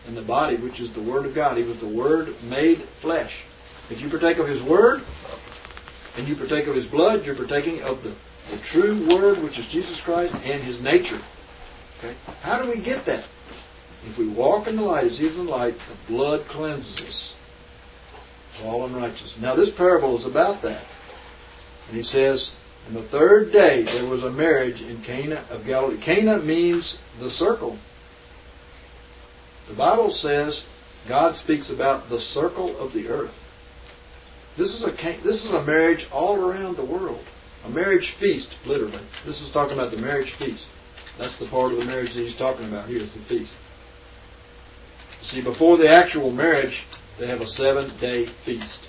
and the body, which is the Word of God. He was the Word made flesh. If you partake of His Word, and you partake of His blood, you're partaking of the true Word, which is Jesus Christ, and His nature. Okay? How do we get that? If we walk in the light as He is in the light, the blood cleanses us of all unrighteousness. Now this parable is about that. And He says, "And the third day there was a marriage in Cana of Galilee." Cana means the circle. The Bible says God speaks about the circle of the earth. This is a marriage all around the world. A marriage feast, literally. This is talking about the marriage feast. That's the part of the marriage that He's talking about here, is the feast. See, before the actual marriage, they have a 7-day feast.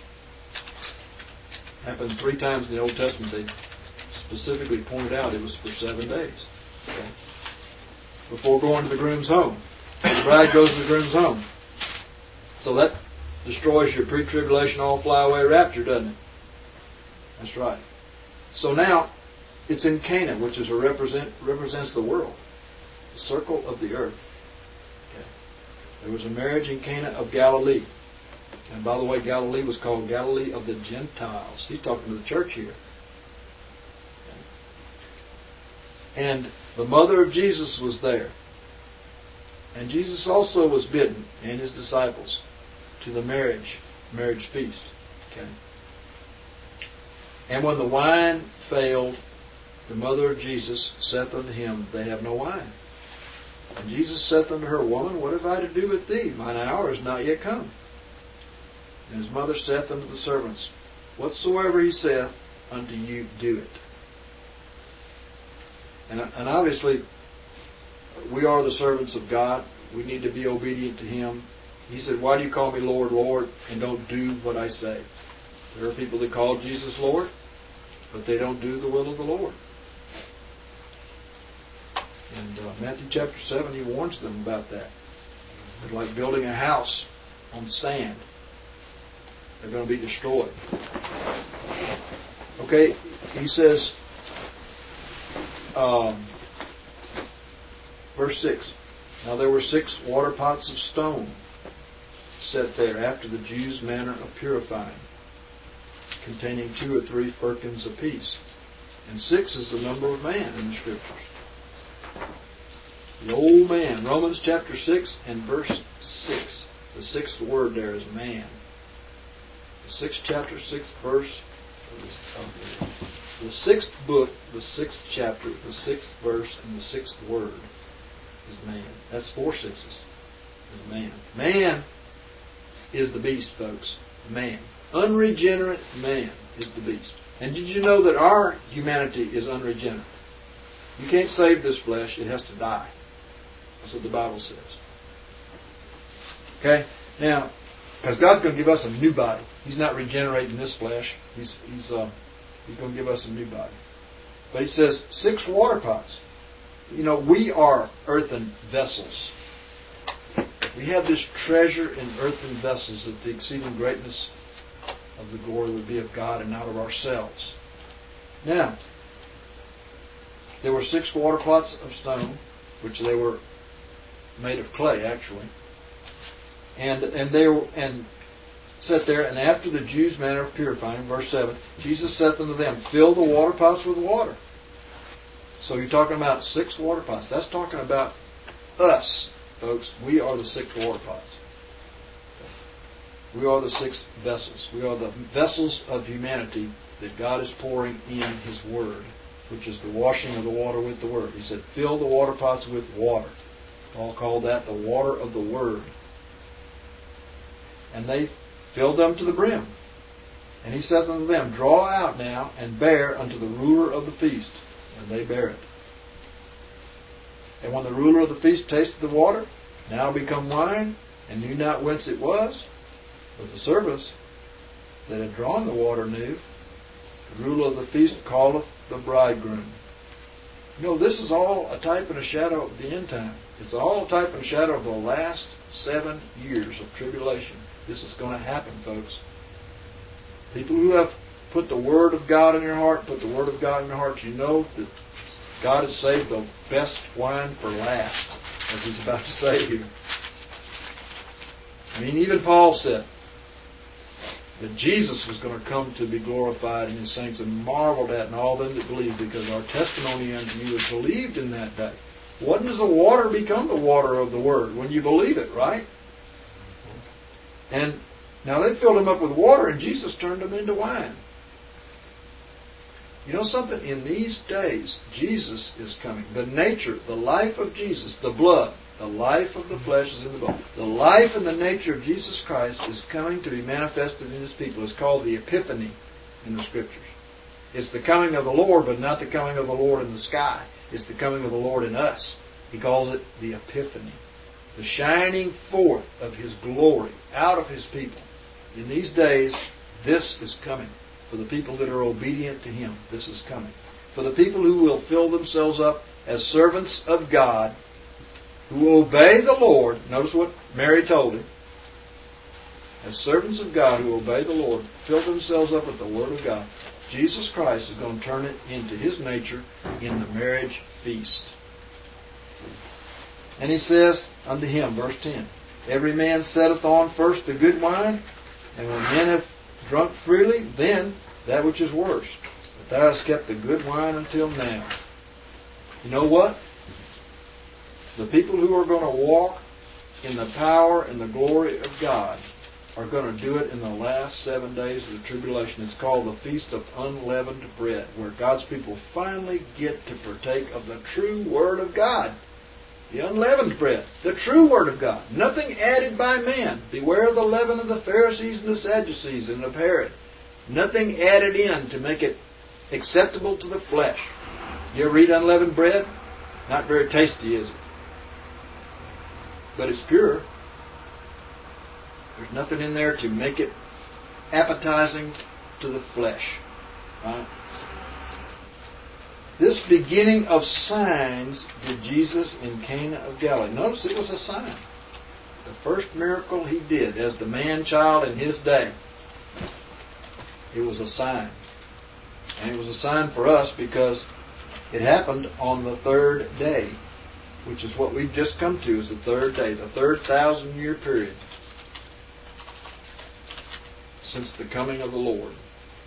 Happened 3 times in the Old Testament. They specifically pointed out it was for 7 days. Okay? Before going to the groom's home. The bride goes to the groom's home. So that destroys your pre-tribulation, all fly away rapture, doesn't it? That's right. So now, it's in Cana, which is represents the world. The circle of the earth. Okay. There was a marriage in Cana of Galilee. And by the way, Galilee was called Galilee of the Gentiles. He's talking to the church here. Okay. And the mother of Jesus was there. And Jesus also was bidden, and His disciples, to the marriage feast. Okay. And when the wine failed, the mother of Jesus saith unto Him, They have no wine. And Jesus saith unto her, Woman, what have I to do with thee? Mine hour is not yet come. And His mother saith unto the servants, Whatsoever He saith unto you, do it. And obviously, we are the servants of God. We need to be obedient to Him. He said, Why do you call me Lord, Lord, and don't do what I say? There are people that call Jesus Lord, but they don't do the will of the Lord. And Matthew chapter 7, He warns them about that. It's like building a house on sand. They're going to be destroyed. Okay, He says, verse 6, Now there were 6 water pots of stone set there after the Jews' manner of purifying, containing 2 or 3 firkins apiece. And 6 is the number of man in the Scriptures. The old man. Romans chapter 6 and verse 6. The 6th word there is man. The 6th chapter, 6th verse of the 6th book, the 6th chapter, the 6th verse, and the 6th word is man. That's 4 sixes. Is man. Man is the beast, folks. Man. Unregenerate man is the beast. And did you know that our humanity is unregenerate? You can't save this flesh. It has to die. That's what the Bible says. Okay? Now, because God's going to give us a new body. He's not regenerating this flesh. He's going to give us a new body. But He says 6 water pots. You know, we are earthen vessels. We have this treasure in earthen vessels, that the exceeding greatness of the glory would be of God and not of ourselves. Now, there were 6 water pots of stone, which they were made of clay, actually, and they were set there. And after the Jews' manner of purifying, verse 7, Jesus saith unto them, Fill the water pots with water. So you're talking about 6 water pots. That's talking about us, folks. We are the 6 water pots. We are the 6 vessels. We are the vessels of humanity that God is pouring in His Word, which is the washing of the water with the Word. He said, Fill the water pots with water. Paul called that the water of the Word. And they filled them to the brim. And He said unto them, Draw out now, and bear unto the ruler of the feast. And they bare it. And when the ruler of the feast tasted the water, now become wine, and knew not whence it was, but the servants that had drawn the water knew, the ruler of the feast calleth the bridegroom. You know, this is all a type and a shadow of the end time. It's all a type and a shadow of the last 7 years of tribulation. This is going to happen, folks. People who have put the Word of God in their heart, put the Word of God in their heart, you know that God has saved the best wine for last, as He's about to say here. I mean, even Paul said that Jesus was going to come to be glorified in His saints, and marveled at in all them that believe, because our testimony unto you is believed in that day. When does the water become the water of the Word? When you believe it, right? And now they filled Him up with water, and Jesus turned them into wine. You know something? In these days, Jesus is coming. The nature, the life of Jesus, the blood, the life of the flesh is in the bone. The life and the nature of Jesus Christ is coming to be manifested in His people. It's called the Epiphany in the Scriptures. It's the coming of the Lord, but not the coming of the Lord in the sky. It's the coming of the Lord in us. He calls it the Epiphany. The shining forth of His glory out of His people. In these days, this is coming. For the people that are obedient to Him, this is coming. For the people who will fill themselves up as servants of God, who will obey the Lord. Notice what Mary told him. As servants of God who obey the Lord, fill themselves up with the Word of God. Jesus Christ is going to turn it into His nature in the marriage feast. And He says unto him, verse 10, Every man setteth on first the good wine, and when men have drunk freely, then that which is worst. But thou hast kept the good wine until now. You know what? The people who are going to walk in the power and the glory of God are going to do it in the last 7 days of the tribulation. It's called the Feast of Unleavened Bread, where God's people finally get to partake of the true Word of God. The unleavened bread, the true Word of God. Nothing added by man. Beware of the leaven of the Pharisees and the Sadducees and of Herod. Nothing added in to make it acceptable to the flesh. You ever eat unleavened bread? Not very tasty, is it? But it's pure. There's nothing in there to make it appetizing to the flesh. Right? This beginning of signs did Jesus in Cana of Galilee. Notice it was a sign. The first miracle He did as the man-child in His day. It was a sign. And it was a sign for us because it happened on the third day, which is what we've just come to, is the third day, the 3,000-year period since the coming of the Lord.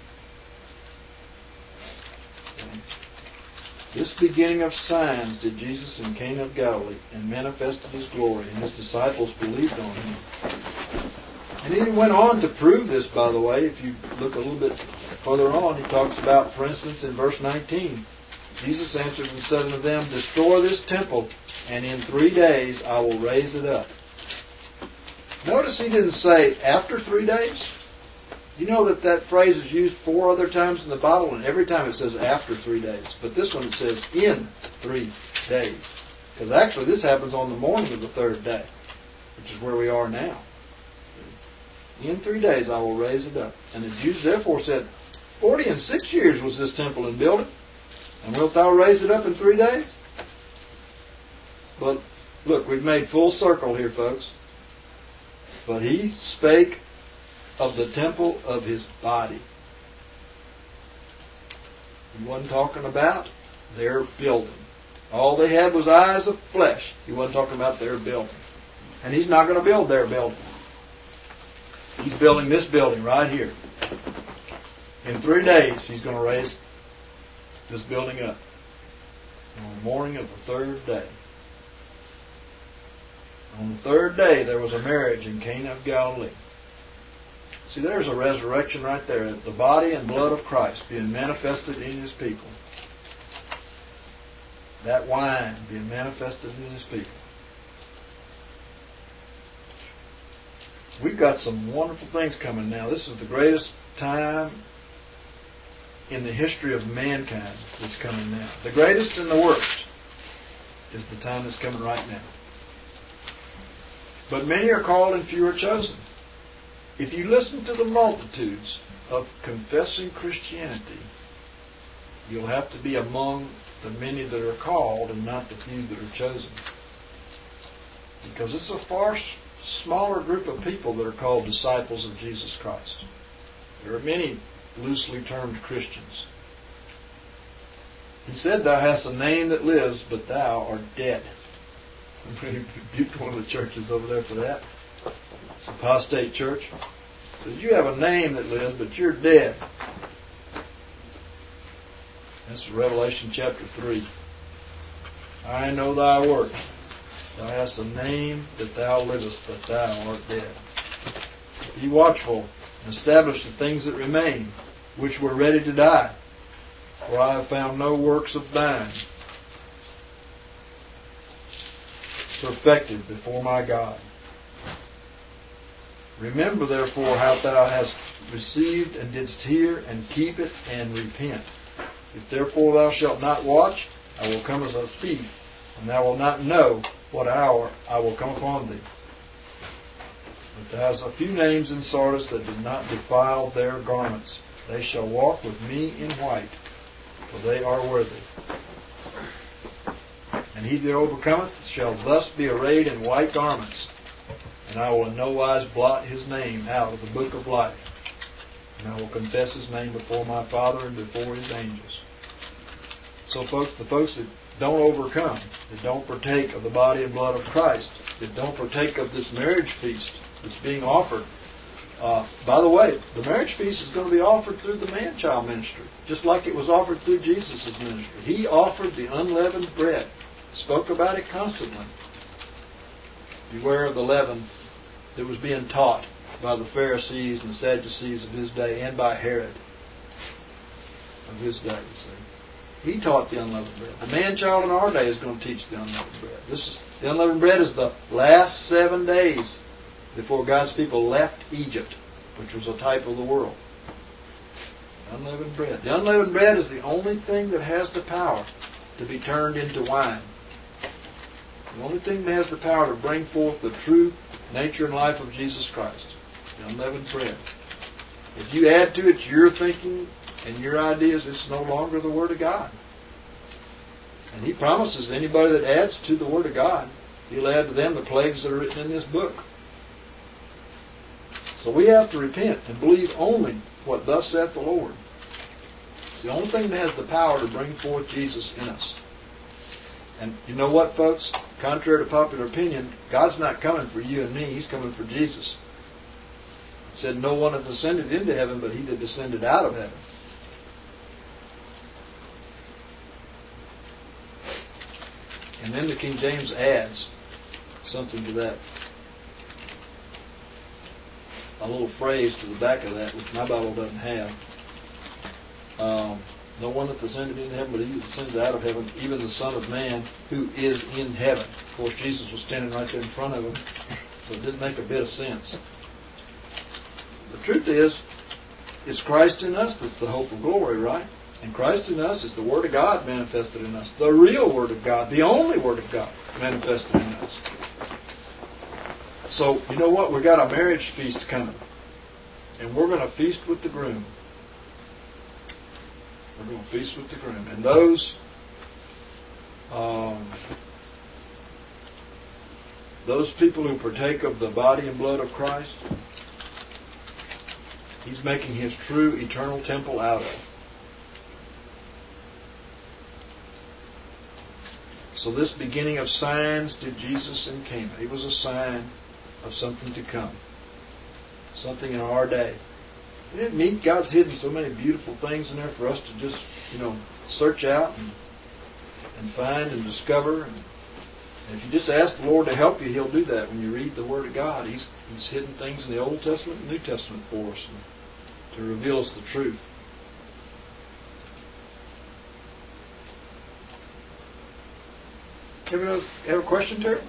Okay. This beginning of signs did Jesus in Cana of Galilee, and manifested His glory, and His disciples believed on Him. And He went on to prove this, by the way. If you look a little bit further on, He talks about, for instance, in verse 19, Jesus answered and said unto them, Destroy this temple, and in 3 days I will raise it up. Notice He didn't say, after 3 days. You know that phrase is used 4 other times in the Bible, and every time it says after 3 days. But this one it says in 3 days. Because actually this happens on the morning of the third day, which is where we are now. In 3 days I will raise it up. And the Jews therefore said, 46 years was this temple in building, and wilt thou raise it up in 3 days? But look, we've made full circle here, folks. But He spake of the temple of His body. He wasn't talking about their building. All they had was eyes of flesh. He wasn't talking about their building. And He's not going to build their building. He's building this building right here. In 3 days, He's going to raise this building up. On the morning of the third day. On the third day, there was a marriage in Cana of Galilee. See, there's a resurrection right there. The body and blood of Christ being manifested in His people. That wine being manifested in His people. We've got some wonderful things coming now. This is the greatest time in the history of mankind that's coming now. The greatest and the worst is the time that's coming right now. But many are called and few are chosen. If you listen to the multitudes of confessing Christianity, you'll have to be among the many that are called and not the few that are chosen. Because it's a far smaller group of people that are called disciples of Jesus Christ. There are many loosely termed Christians. He said, Thou hast a name that lives, but thou art dead. I'm going to rebuke one of the churches over there for that. It's apostate church. It says, you have a name that lives, but you're dead. That's Revelation chapter 3. I know thy works. Thou hast a name that thou livest, but thou art dead. Be watchful and establish the things that remain, which were ready to die. For I have found no works of thine perfected before my God. Remember therefore how thou hast received and didst hear, and keep it, and repent. If therefore thou shalt not watch, I will come as a thief, and thou wilt not know what hour I will come upon thee. But thou hast a few names in Sardis that did not defile their garments. They shall walk with me in white, for they are worthy. And he that overcometh shall thus be arrayed in white garments, and I will in no wise blot his name out of the book of life. And I will confess his name before my Father and before his angels. So folks, the folks that don't overcome, that don't partake of the body and blood of Christ, that don't partake of this marriage feast that's being offered. By the way, the marriage feast is going to be offered through the man-child ministry, just like it was offered through Jesus' ministry. He offered the unleavened bread, spoke about it constantly. Beware of the leaven that was being taught by the Pharisees and the Sadducees of his day, and by Herod of his day. He taught the unleavened bread. The man-child in our day is going to teach the unleavened bread. The unleavened bread is the last 7 days before God's people left Egypt, which was a type of the world. Unleavened bread. The unleavened bread is the only thing that has the power to be turned into wine. The only thing that has the power to bring forth the true nature and life of Jesus Christ. The unleavened bread. If you add to it your thinking and your ideas, it's no longer the Word of God. And He promises anybody that adds to the Word of God, He'll add to them the plagues that are written in this book. So we have to repent and believe only what thus saith the Lord. It's the only thing that has the power to bring forth Jesus in us. And you know what, folks? Contrary to popular opinion, God's not coming for you and me. He's coming for Jesus. It said, no one hath ascended into heaven but He that descended out of heaven. And then the King James adds something to that. A little phrase to the back of that, which my Bible doesn't have. No one that ascended into heaven, but He that ascended out of heaven, even the Son of Man who is in heaven. Of course, Jesus was standing right there in front of him, so it didn't make a bit of sense. The truth is, it's Christ in us that's the hope of glory, right? And Christ in us is the Word of God manifested in us. The real Word of God, the only Word of God manifested in us. So, you know what? We've got a marriage feast coming. And we're going to feast with the groom. We're going to feast with the groom. And those people who partake of the body and blood of Christ, He's making His true eternal temple out of. So this beginning of signs did Jesus in Cana. It was a sign of something to come. Something in our day. Isn't it neat? God's hidden so many beautiful things in there for us to just, search out and find and discover. And if you just ask the Lord to help you, He'll do that. When you read the Word of God, He's hidden things in the Old Testament and New Testament for us to reveal us the truth. Have a question, Terry?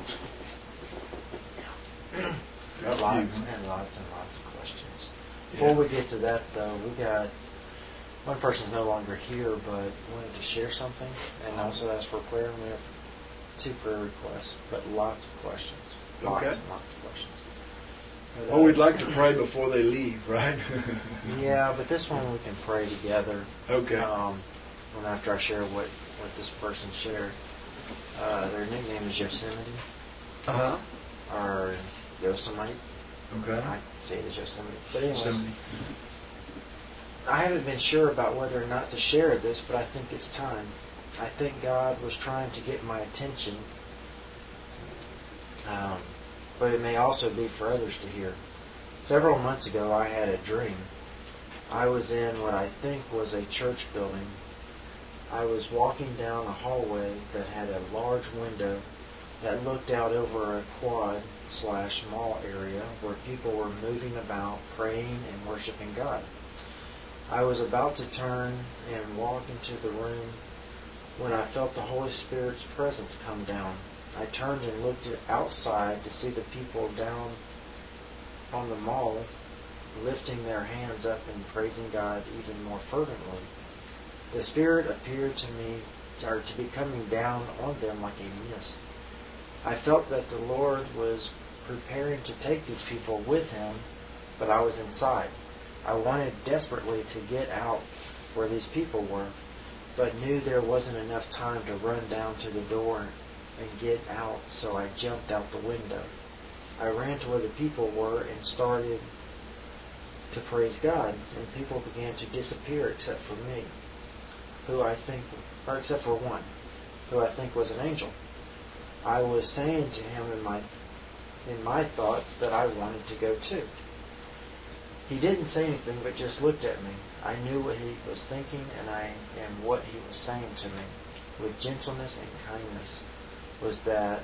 Lots and lots of questions. Before we get to that, though, we got one person's no longer here, but wanted to share something and also ask for prayer. We have 2 prayer requests, but lots of questions. Lots and lots of questions. But, we'd like to pray before they leave, right? Yeah, but this one we can pray together. Okay. And after I share what this person shared. Their nickname is Yosemite. Or Yosemite. Okay. I say it as Yosemite. But anyways, I haven't been sure about whether or not to share this, but I think it's time. I think God was trying to get my attention but it may also be for others to hear. Several months ago, I had a dream. I was in what I think was a church building. I was walking down a hallway that had a large window that looked out over a quad/mall area where people were moving about, praying and worshiping God. I was about to turn and walk into the room when I felt the Holy Spirit's presence come down. I turned and looked outside to see the people down on the mall lifting their hands up and praising God even more fervently. The Spirit appeared to me, or to be coming down on them like a mist. I felt that the Lord was preparing to take these people with Him, but I was inside. I wanted desperately to get out where these people were, but knew there wasn't enough time to run down to the door and get out, so I jumped out the window. I ran to where the people were and started to praise God, and people began to disappear except for me, except for one, who I think was an angel. I was saying to him in my thoughts that I wanted to go too. He didn't say anything, but just looked at me. I knew what he was thinking, and what he was saying to me, with gentleness and kindness, was that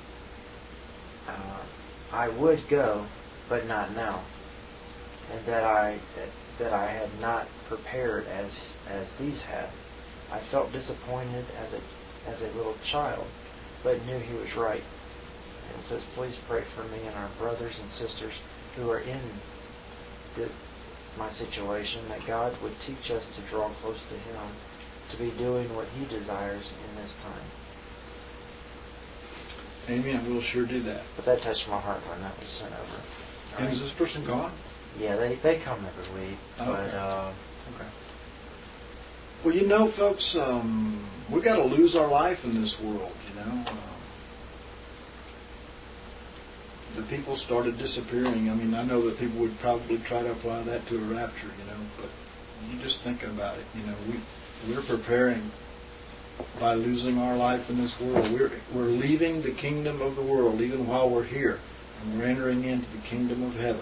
I would go, but not now, and that I had not prepared as these had. I felt disappointed as a little child, but knew he was right. And it says, please pray for me and our brothers and sisters who are in my situation, that God would teach us to draw close to Him, to be doing what He desires in this time. Amen. We'll sure do that. But that touched my heart when that was sent over. And is this person gone? Yeah, they come every week. Okay. But okay. Well, you know, folks, we got to lose our life in this world. You know, the people started disappearing. I mean, I know that people would probably try to apply that to a rapture. You know, but you just think about it. You know, we're preparing by losing our life in this world. We're leaving the kingdom of the world even while we're here, and we're entering into the kingdom of heaven.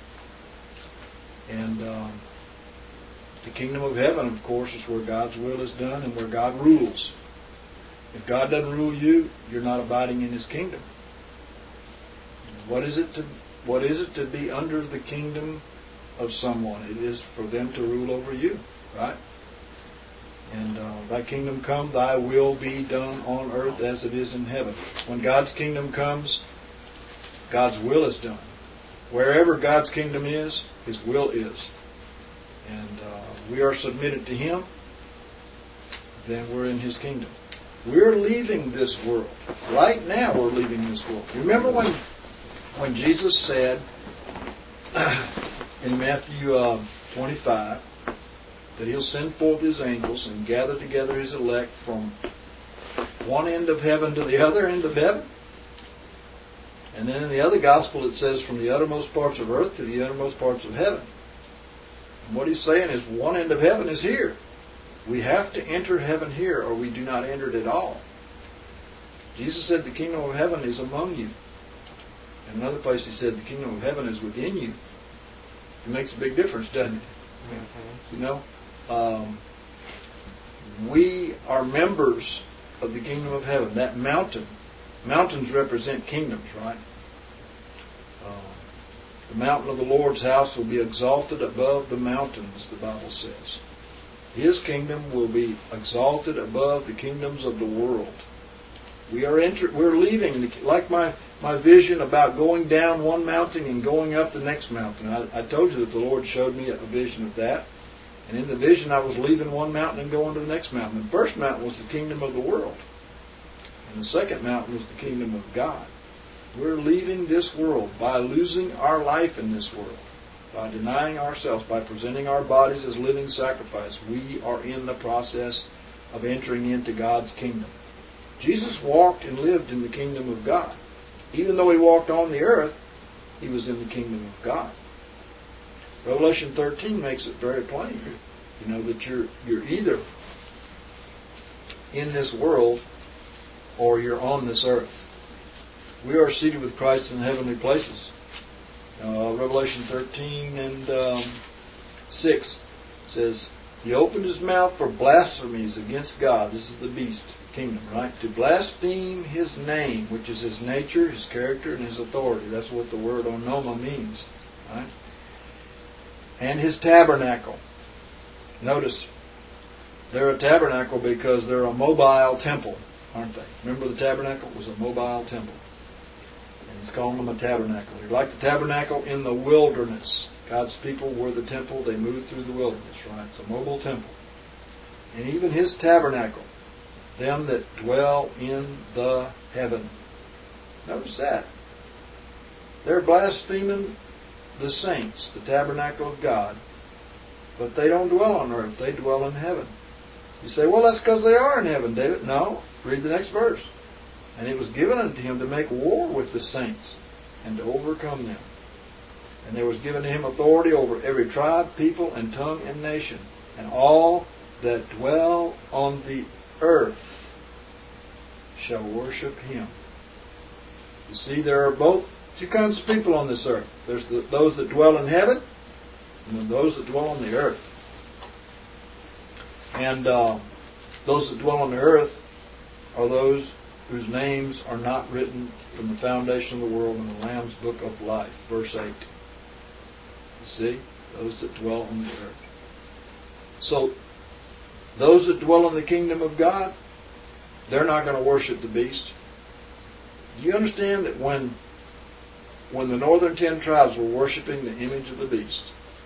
And the kingdom of heaven, of course, is where God's will is done and where God rules. If God doesn't rule you, you're not abiding in His kingdom. What is it to be under the kingdom of someone? It is for them to rule over you, right? And Thy kingdom come, Thy will be done on earth as it is in heaven. When God's kingdom comes, God's will is done. Wherever God's kingdom is, His will is. And we are submitted to Him, then we're in His kingdom. We're leaving this world. Right now we're leaving this world. You remember when Jesus said in Matthew 25 that He'll send forth His angels and gather together His elect from one end of heaven to the other end of heaven? And then in the other gospel it says from the uttermost parts of earth to the uttermost parts of heaven. And what He's saying is one end of heaven is here. We have to enter heaven here or we do not enter it at all. Jesus said the kingdom of heaven is among you. In another place He said the kingdom of heaven is within you. It makes a big difference, doesn't it? Mm-hmm. You know, we are members of the kingdom of heaven. That mountains represent kingdoms, right? The mountain of the Lord's house will be exalted above the mountains, the Bible says. His kingdom will be exalted above the kingdoms of the world. We're leaving, like my vision about going down one mountain and going up the next mountain. I told you that the Lord showed me a vision of that. And in the vision I was leaving one mountain and going to the next mountain. The first mountain was the kingdom of the world. And the second mountain was the kingdom of God. We're leaving this world by losing our life in this world, by denying ourselves, by presenting our bodies as living sacrifice. We are in the process of entering into God's kingdom. Jesus walked and lived in the kingdom of God. Even though He walked on the earth, He was in the kingdom of God. Revelation 13 makes it very plain. You know that you're either in this world or you're on this earth. we are seated with Christ in the heavenly places. Revelation 13 and 6 says, He opened His mouth for blasphemies against God. This is the beast kingdom, right? To blaspheme His name, which is His nature, His character, and His authority. That's what the word onoma means, right? And His tabernacle. Notice, they're a tabernacle because they're a mobile temple, aren't they? Remember the tabernacle was a mobile temple. And He's calling them a tabernacle. They're like the tabernacle in the wilderness. God's people were the temple. They moved through the wilderness, right? It's a mobile temple. And even His tabernacle, them that dwell in the heaven. Notice that. They're blaspheming the saints, the tabernacle of God, but they don't dwell on earth. They dwell in heaven. You say, well, that's because they are in heaven, David. No. Read the next verse. And it was given unto Him to make war with the saints and to overcome them. And there was given to Him authority over every tribe, people, and tongue, and nation. And all that dwell on the earth shall worship Him. You see, there are both two kinds of people on this earth. There's those that dwell in heaven, and then those that dwell on the earth. And those that dwell on the earth are those whose names are not written from the foundation of the world in the Lamb's book of life. Verse 8. You see? Those that dwell on the earth. So, those that dwell in the kingdom of God, they're not going to worship the beast. Do you understand that when the northern 10 tribes were worshiping the image of the beast,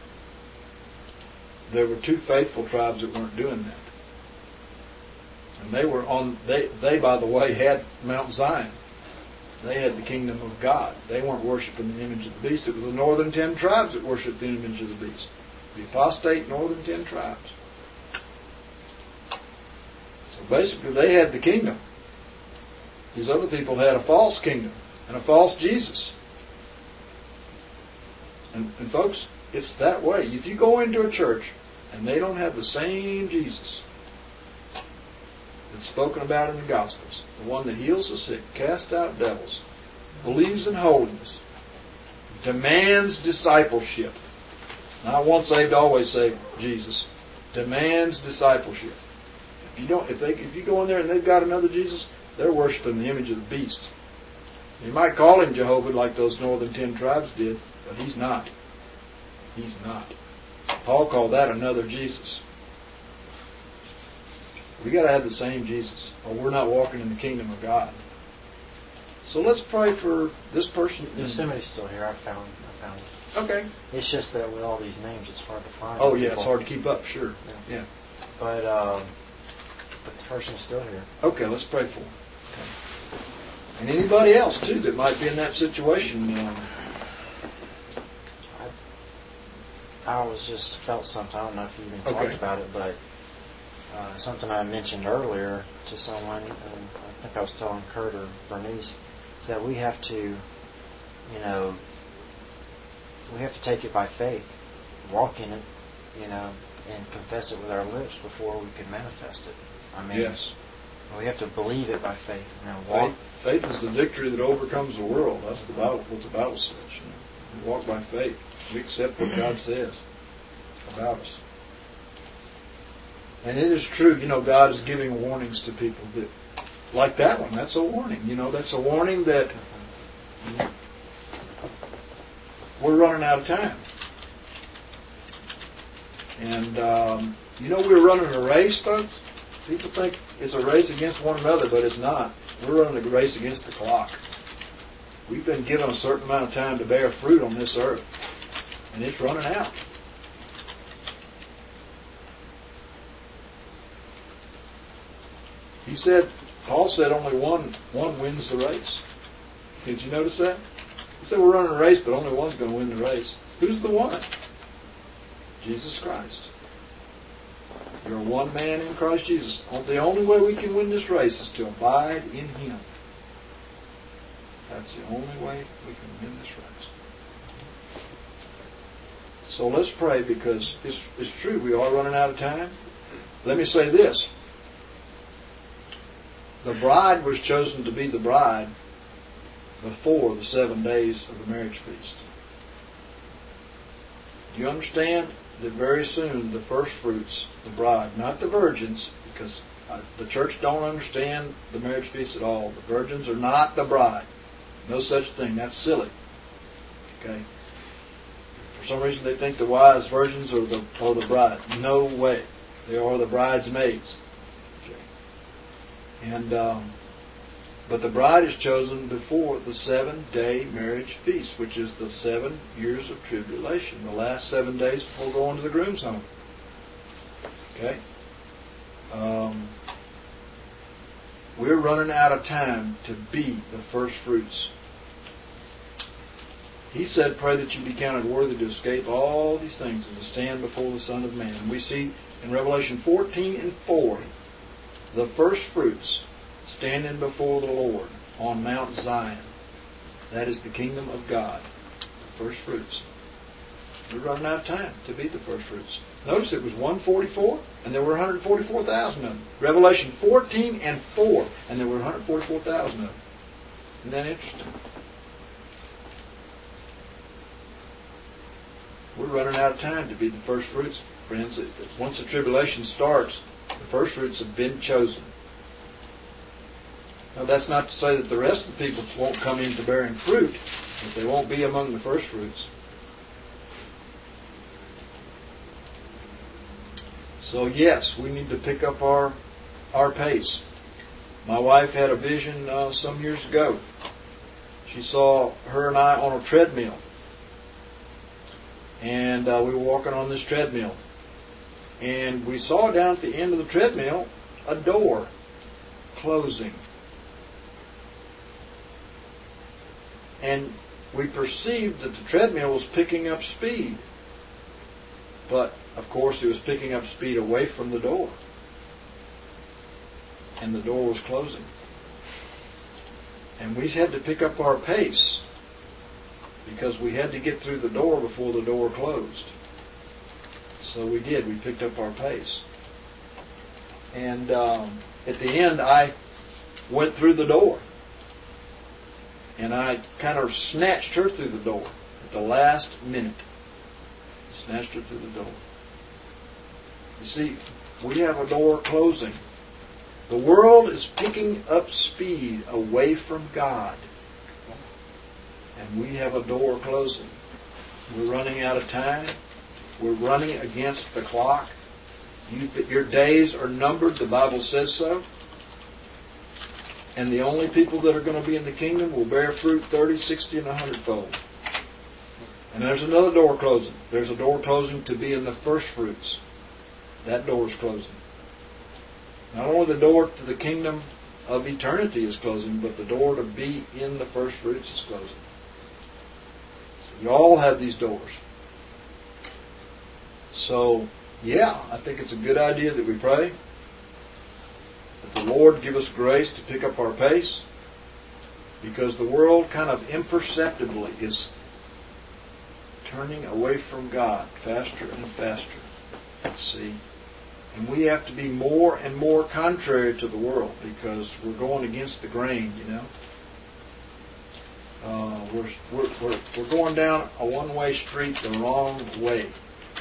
there were 2 faithful tribes that weren't doing that. And they by the way, had Mount Zion. They had the kingdom of God. They weren't worshiping the image of the beast. It was the northern 10 tribes that worshiped the image of the beast. The apostate northern 10 tribes. So basically they had the kingdom. These other people had a false kingdom and a false Jesus. And folks, it's that way. If you go into a church and they don't have the same Jesus that's spoken about in the Gospels, the one that heals the sick, casts out devils, believes in holiness, demands discipleship. Not once saved, always saved Jesus. Demands discipleship. If you go in there and they've got another Jesus, they're worshiping the image of the beast. You might call him Jehovah like those northern 10 tribes did, but he's not. He's not. Paul called that another Jesus. We got to have the same Jesus, or we're not walking in the kingdom of God. So let's pray for this person. Yosemite's still here. I found it. Okay. It's just that with all these names, it's hard to find. Oh yeah, it's hard to keep up. Sure. Yeah. But the person's still here. Okay, let's pray for him. Okay. And anybody else too that might be in that situation. I always just felt something. I don't know if you even talked about it, but something I mentioned earlier to someone, and I think I was telling Kurt or Bernice, is that we have to, we have to take it by faith, walk in it, and confess it with our lips before we can manifest it. Yes. We have to believe it by faith. Faith is the victory that overcomes the world. That's what the Bible says. We walk by faith. We accept what God says about us. And it is true, God is giving warnings to people that, like that one, that's a warning. That's a warning that we're running out of time. And, we're running a race, folks. People think it's a race against one another, but it's not. We're running a race against the clock. We've been given a certain amount of time to bear fruit on this earth, and it's running out. Paul said only one wins the race. Did you notice that? He said we're running a race, but only one's going to win the race. Who's the one? Jesus Christ. You're one man in Christ Jesus. The only way we can win this race is to abide in Him. That's the only way we can win this race. So let's pray, because it's true. We are running out of time. Let me say this. The bride was chosen to be the bride before the 7 days of the marriage feast. Do you understand that very soon the first fruits, the bride, not the virgins, because the church don't understand the marriage feast at all. The virgins are not the bride. No such thing. That's silly. Okay? For some reason they think the wise virgins are the bride. No way. They are the bridesmaids. Okay? And but the bride is chosen before the 7-day marriage feast, which is the 7 years of tribulation, the last 7 days before going to the groom's home. Okay? We're running out of time to be the first fruits. He said, pray that you be counted worthy to escape all these things and to stand before the Son of Man. And we see in Revelation 14:4, the first fruits standing before the Lord on Mount Zion. That is the kingdom of God. The first fruits. We're running out of time to be the first fruits. Notice it was 144, and there were 144,000 of them. Revelation 14:4, and there were 144,000 of them. Isn't that interesting? We're running out of time to be the first fruits, friends. Once the tribulation starts, the first fruits have been chosen. Now, that's not to say that the rest of the people won't come into bearing fruit, but they won't be among the first fruits. So, yes, we need to pick up our pace. My wife had a vision some years ago. She saw her and I on a treadmill. And we were walking on this treadmill. And we saw down at the end of the treadmill a door closing. And we perceived that the treadmill was picking up speed. But, of course, it was picking up speed away from the door. And the door was closing. And we had to pick up our pace because we had to get through the door before the door closed. So we did. We picked up our pace. And at the end, I went through the door. And I kind of snatched her through the door at the last minute. Snatched her through the door. You see, we have a door closing. The world is picking up speed away from God. And we have a door closing. We're running out of time. We're running against the clock. Your days are numbered. The Bible says so. And the only people that are going to be in the kingdom will bear fruit 30, 60, and 100-fold. And there's another door closing. There's a door closing to be in the first fruits. That door is closing. Not only the door to the kingdom of eternity is closing, but the door to be in the first fruits is closing. So you all have these doors. So, yeah, I think it's a good idea that we pray. That the Lord give us grace to pick up our pace, because the world kind of imperceptibly is turning away from God faster and faster. See? And we have to be more and more contrary to the world because we're going against the grain, you know. We're going down a one-way street the wrong way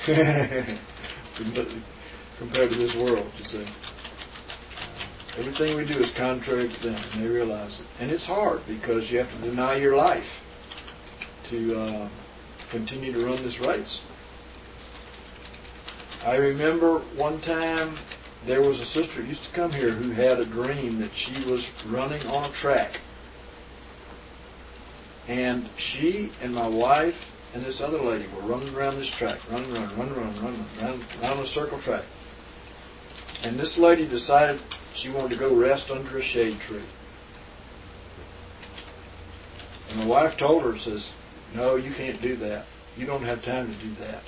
compared to this world, you see. Everything we do is contrary to them, and they realize it. And it's hard because you have to deny your life to continue to run this race. I remember one time there was a sister who used to come here who had a dream that she was running on a track. And she and my wife and this other lady were running around this track, running around a circle track. And this lady decided she wanted to go rest under a shade tree. And my wife told her, says, "No, you can't do that. You don't have time to do that."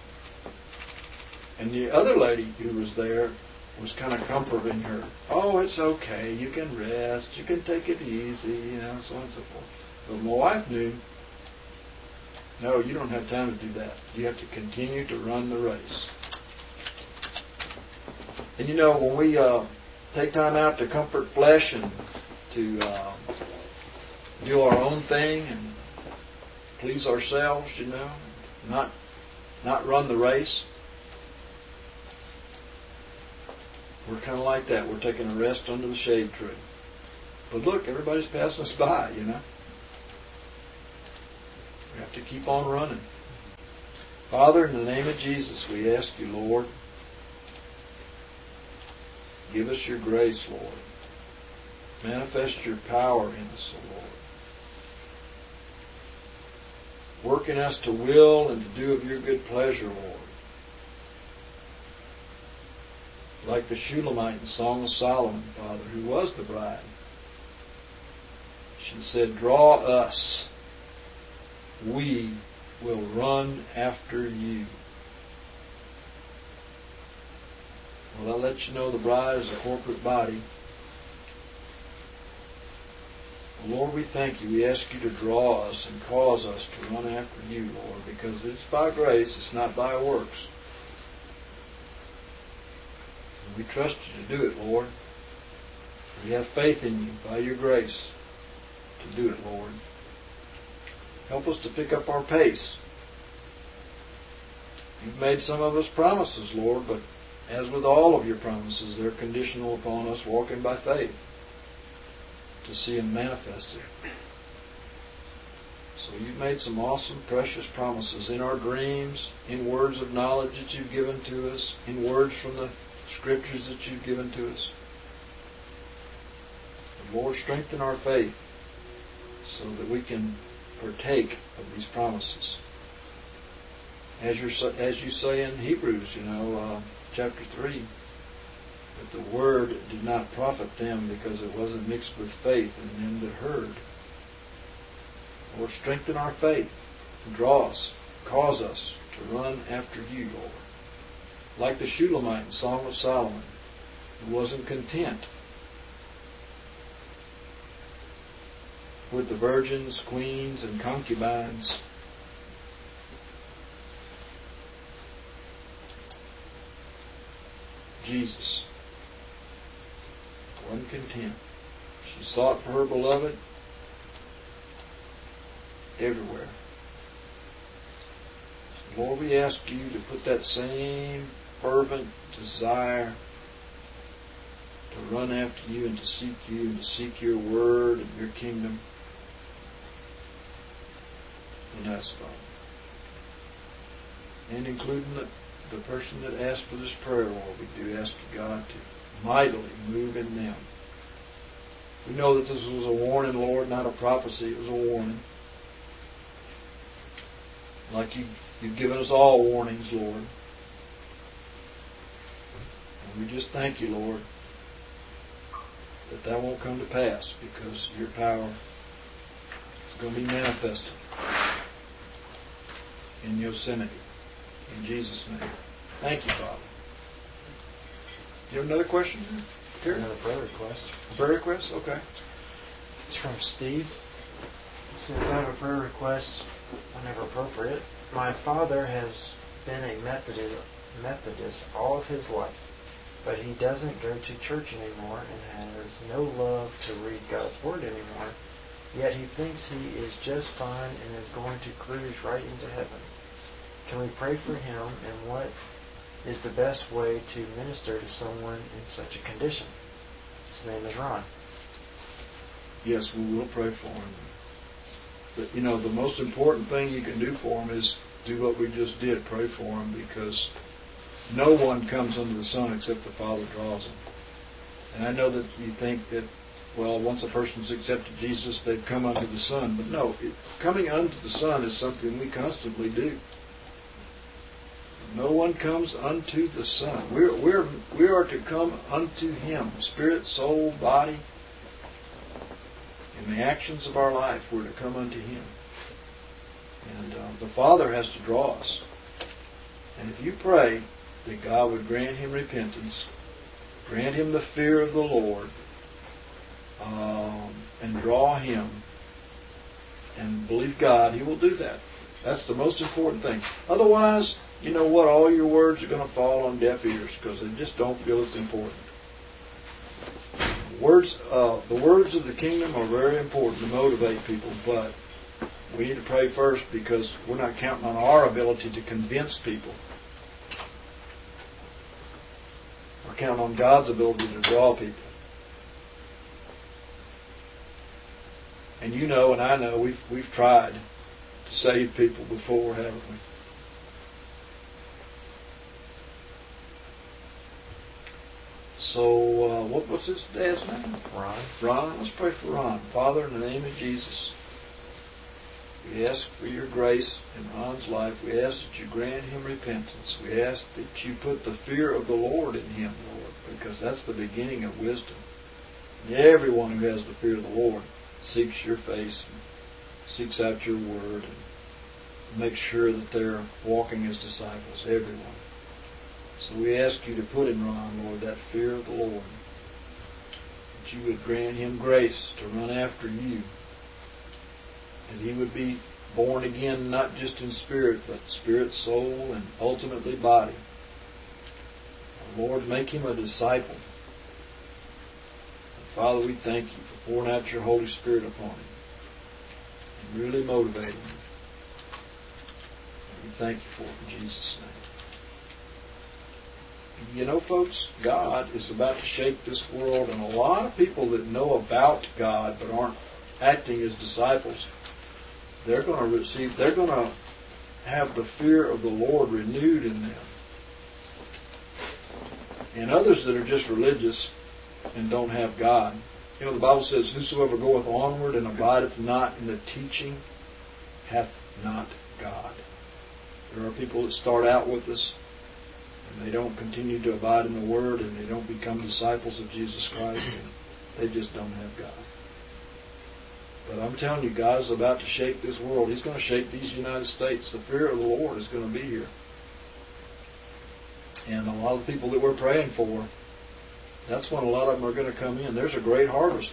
And the other lady who was there was kind of comforting her. "Oh, it's okay. You can rest. You can take it easy, so on and so forth." But my wife knew, no, you don't have time to do that. You have to continue to run the race. And when we take time out to comfort flesh and to do our own thing and please ourselves, not run the race. We're kind of like that. We're taking a rest under the shade tree. But look, everybody's passing us by, We have to keep on running. Father, in the name of Jesus, we ask you, Lord, give us your grace, Lord. Manifest your power in us, Lord. Work in us to will and to do of your good pleasure, Lord. Like the Shulamite in Song of Solomon, Father, who was the bride. She said, draw us. We will run after you. Well, I'll let you know the bride is a corporate body. Lord, we thank you. We ask you to draw us and cause us to run after you, Lord, because it's by grace, it's not by works. And we trust you to do it, Lord. We have faith in you by your grace to do it, Lord. Help us to pick up our pace. You've made some of us promises, Lord, but as with all of your promises, they're conditional upon us walking by faith to see them manifested. So you've made some awesome, precious promises in our dreams, in words of knowledge that you've given to us, in words from the Scriptures that you've given to us. And Lord, strengthen our faith so that we can partake of these promises. As you say in Hebrews, chapter 3, that the word did not profit them because it wasn't mixed with faith in them that heard. Lord, strengthen our faith. Draw us. Cause us to run after you, Lord. Like the Shulamite in Song of Solomon, who wasn't content with the virgins, queens, and concubines. Jesus wasn't content. She sought for her beloved everywhere. So Lord, we ask you to put that same fervent desire to run after you and to seek your word and your kingdom in us, Father. And including the person that asked for this prayer, Lord, we do ask you, God, to mightily move in them. We know that this was a warning, Lord, not a prophecy. It was a warning. Like you've given us all warnings, Lord. And we just thank you, Lord, that won't come to pass because your power is going to be manifested in Yosemite. In Jesus' name. Thank you, Father. Do you have another question? Here? Another prayer request. A prayer request? Okay. It's from Steve. It says, I have a prayer request whenever appropriate. My father has been a Methodist all of his life, but he doesn't go to church anymore and has no love to read God's Word anymore, yet he thinks he is just fine and is going to cruise right into heaven. Can we pray for him, and what is the best way to minister to someone in such a condition? His name is Ron. Yes, we will pray for him. But, the most important thing you can do for him is do what we just did, pray for him, because no one comes under the Son except the Father draws him. And I know that you think that, once a person's accepted Jesus, they've come unto the Son. But no, coming unto the Son is something we constantly do. No one comes unto the Son. We are to come unto Him, spirit, soul, body. In the actions of our life, we're to come unto Him. And the Father has to draw us. And if you pray that God would grant him repentance, grant him the fear of the Lord, and draw him, and believe God, He will do that. That's the most important thing. Otherwise, you know what? All your words are going to fall on deaf ears because they just don't feel it's important. The words of the kingdom are very important to motivate people, but we need to pray first because we're not counting on our ability to convince people. We're counting on God's ability to draw people. And you know, and I know, we've tried to save people before, haven't we? So, what's his dad's name? Ron. Ron. Let's pray for Ron. Father, in the name of Jesus, we ask for your grace in Ron's life. We ask that you grant him repentance. We ask that you put the fear of the Lord in him, Lord, because that's the beginning of wisdom. And everyone who has the fear of the Lord seeks your face and seeks out your word and makes sure that they're walking as disciples, everyone. So we ask you to put in Ron, Lord, that fear of the Lord, that you would grant him grace to run after you, that he would be born again not just in spirit, but spirit, soul, and ultimately body. Lord, make him a disciple. And Father, we thank you for pouring out your Holy Spirit upon him and really motivating him. And we thank you for it in Jesus' name. You know, folks, God is about to shake this world, and a lot of people that know about God but aren't acting as disciples, they're going to have the fear of the Lord renewed in them. And others that are just religious and don't have God. You know, the Bible says, whosoever goeth onward and abideth not in the teaching hath not God. There are people that start out with us, and they don't continue to abide in the Word, and they don't become disciples of Jesus Christ, and they just don't have God. But I'm telling you, God is about to shake this world. He's going to shake these United States. The fear of the Lord is going to be here. And a lot of the people that we're praying for, that's when a lot of them are going to come in. There's a great harvest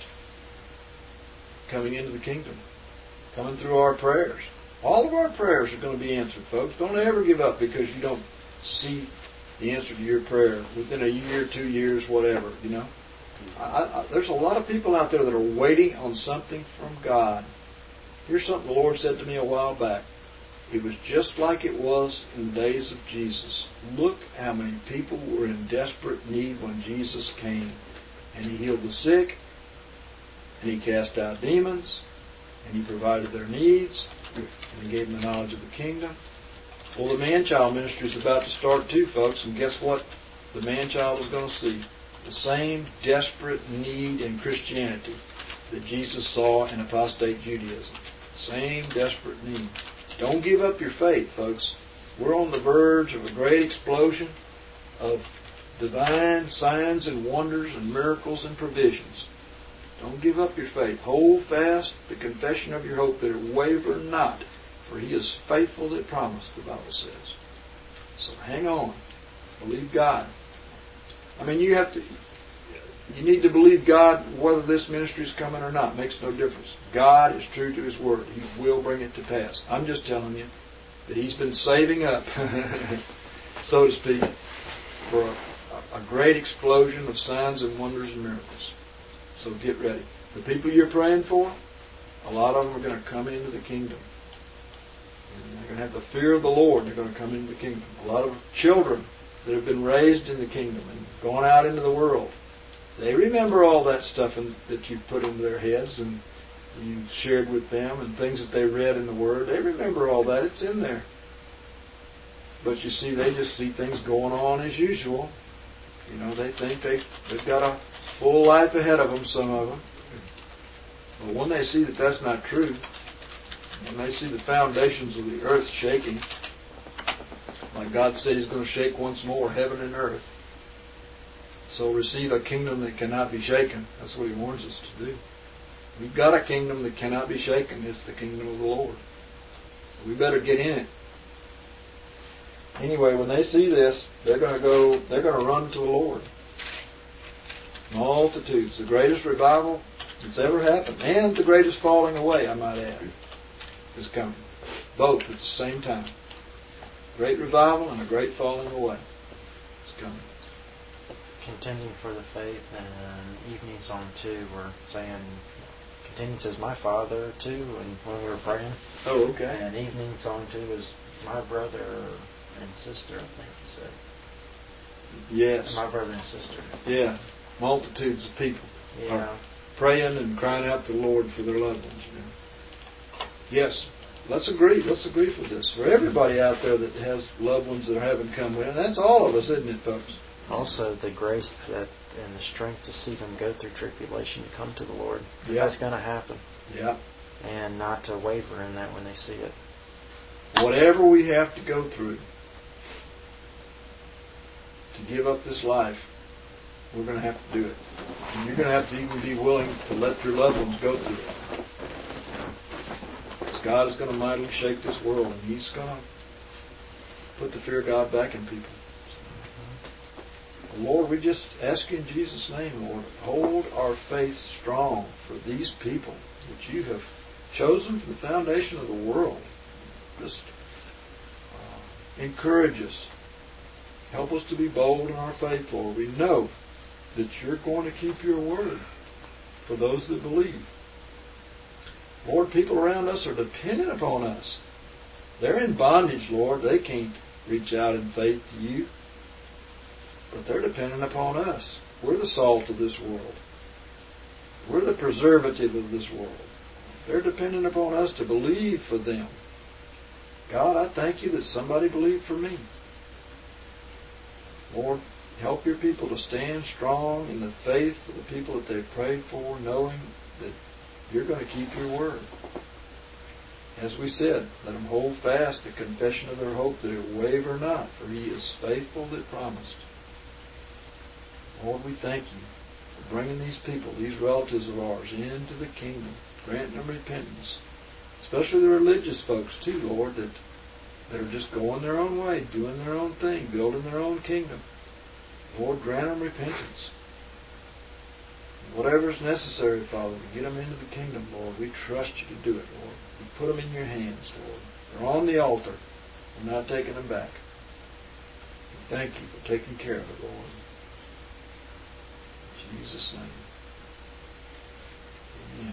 coming into the kingdom, coming through our prayers. All of our prayers are going to be answered, folks. Don't ever give up because you don't see the answer to your prayer within a year, 2 years, whatever, you know. There's a lot of people out there that are waiting on something from God. Here's something the Lord said to me a while back. It was just like it was in the days of Jesus. Look how many people were in desperate need when Jesus came. And He healed the sick, and He cast out demons, and He provided their needs, and He gave them the knowledge of the kingdom. Well, the man-child ministry is about to start too, folks, and guess what the man-child is going to see? The same desperate need in Christianity that Jesus saw in apostate Judaism. Same desperate need. Don't give up your faith, folks. We're on the verge of a great explosion of divine signs and wonders and miracles and provisions. Don't give up your faith. Hold fast the confession of your hope, that it waver not, for He is faithful that promised, the Bible says. So hang on. Believe God. I mean, you need to believe God whether this ministry is coming or not. It makes no difference. God is true to His word. He will bring it to pass. I'm just telling you that He's been saving up, so to speak, for a great explosion of signs and wonders and miracles. So get ready. The people you're praying for, a lot of them are going to come into the kingdom. And they're going to have the fear of the Lord. They're going to come into the kingdom. A lot of children that have been raised in the kingdom and gone out into the world, they remember all that stuff that you've put into their heads and you've shared with them and things that they read in the Word. They remember all that. It's in there. But you see, they just see things going on as usual. You know, they think they've got a full life ahead of them, some of them. But when they see that that's not true, when they see the foundations of the earth shaking, like God said He's going to shake once more heaven and earth. So receive a kingdom that cannot be shaken. That's what He warns us to do. We've got a kingdom that cannot be shaken. It's the kingdom of the Lord. So we better get in it. Anyway, when they see this, they're going to run to the Lord. Multitudes. The greatest revival that's ever happened. And the greatest falling away, I might add, is coming. Both at the same time. Great revival and a great falling away is coming. contending for the faith, and evening song 2, we're saying, contending says my father too, and when we were praying. Oh, okay. And evening song 2 is my brother and sister, I think he said. Yes. My brother and sister. Yeah. Multitudes of people are praying and crying out to the Lord for their loved ones. You know. Yes. Let's agree. Let's agree for this. For everybody out there that has loved ones that haven't come in, that's all of us, isn't it, folks? Also, the grace that and the strength to see them go through tribulation to come to the Lord. Yeah. That's going to happen. Yeah. And not to waver in that when they see it. Whatever we have to go through to give up this life, we're going to have to do it. And you're going to have to even be willing to let your loved ones go through it. Because God is going to mightily shake this world, and He's going to put the fear of God back in people. Lord, we just ask you in Jesus' name, Lord, hold our faith strong for these people that you have chosen from the foundation of the world. Just encourage us. Help us to be bold in our faith, Lord. We know that you're going to keep your word for those that believe. Lord, people around us are dependent upon us. They're in bondage, Lord. They can't reach out in faith to you. But they're dependent upon us. We're the salt of this world. We're the preservative of this world. They're dependent upon us to believe for them. God, I thank you that somebody believed for me. Lord, help your people to stand strong in the faith of the people that they've prayed for, knowing that you're going to keep your word. As we said, let them hold fast the confession of their hope, that it waver not, for he is faithful that promised. Lord, we thank you for bringing these people, these relatives of ours, into the kingdom, granting them repentance. Especially the religious folks, too, Lord, that are just going their own way, doing their own thing, building their own kingdom. Lord, grant them repentance. Whatever is necessary, Father, to get them into the kingdom, Lord, we trust you to do it, Lord. We put them in your hands, Lord. They're on the altar. We're not taking them back. We thank you for taking care of it, Lord. In Jesus' name. Amen.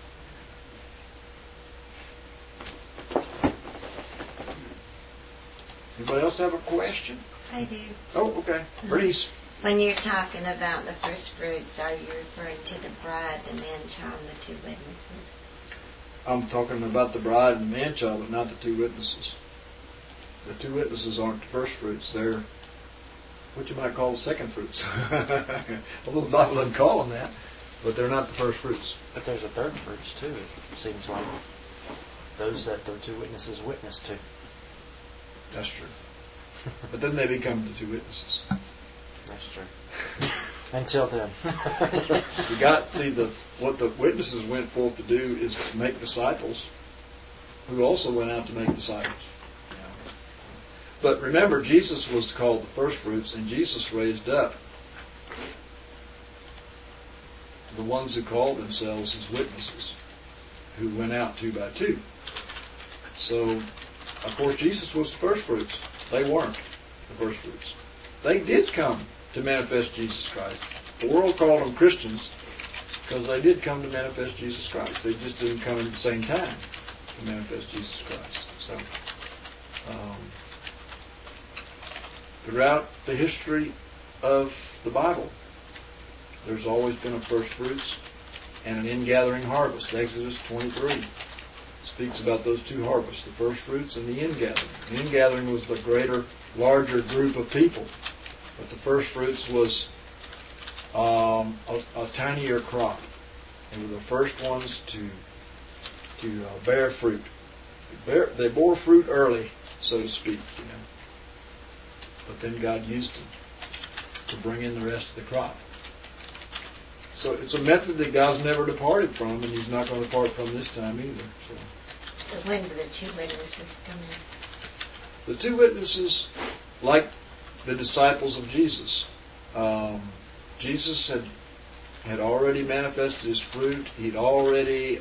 Anybody else have a question? I do. Oh, okay. Bernice. When you're talking about the first fruits, are you referring to the bride, the man-child, and the two witnesses? I'm talking about the bride and the man-child, but not the two witnesses. The two witnesses aren't the first fruits. They're what you might call the second fruits. Although the Bible doesn't call them that, but they're not the first fruits. But there's a third fruits too, it seems like. Those that the two witnesses witnessed to. That's true. But then they become the two witnesses. That's true. Until then. What the witnesses went forth to do is make disciples who also went out to make disciples. But remember, Jesus was called the first fruits, and Jesus raised up the ones who called themselves his witnesses, who went out 2 by 2. So, of course, Jesus was the first fruits. They weren't the first fruits. They did come to manifest Jesus Christ. The world called them Christians because they did come to manifest Jesus Christ. They just didn't come at the same time to manifest Jesus Christ. So, throughout the history of the Bible, there's always been a first fruits and an ingathering harvest. Exodus 23 speaks about those two harvests, the first fruits and the ingathering. The ingathering was the greater, larger group of people. But the first fruits was a tinier crop. They were the first ones to bear fruit. They bore fruit early, so to speak. But then God used them to bring in the rest of the crop. So it's a method that God's never departed from, and He's not going to depart from this time either. So when do the two witnesses come in? The two witnesses, like the disciples of Jesus, Jesus had already manifested His fruit. He'd already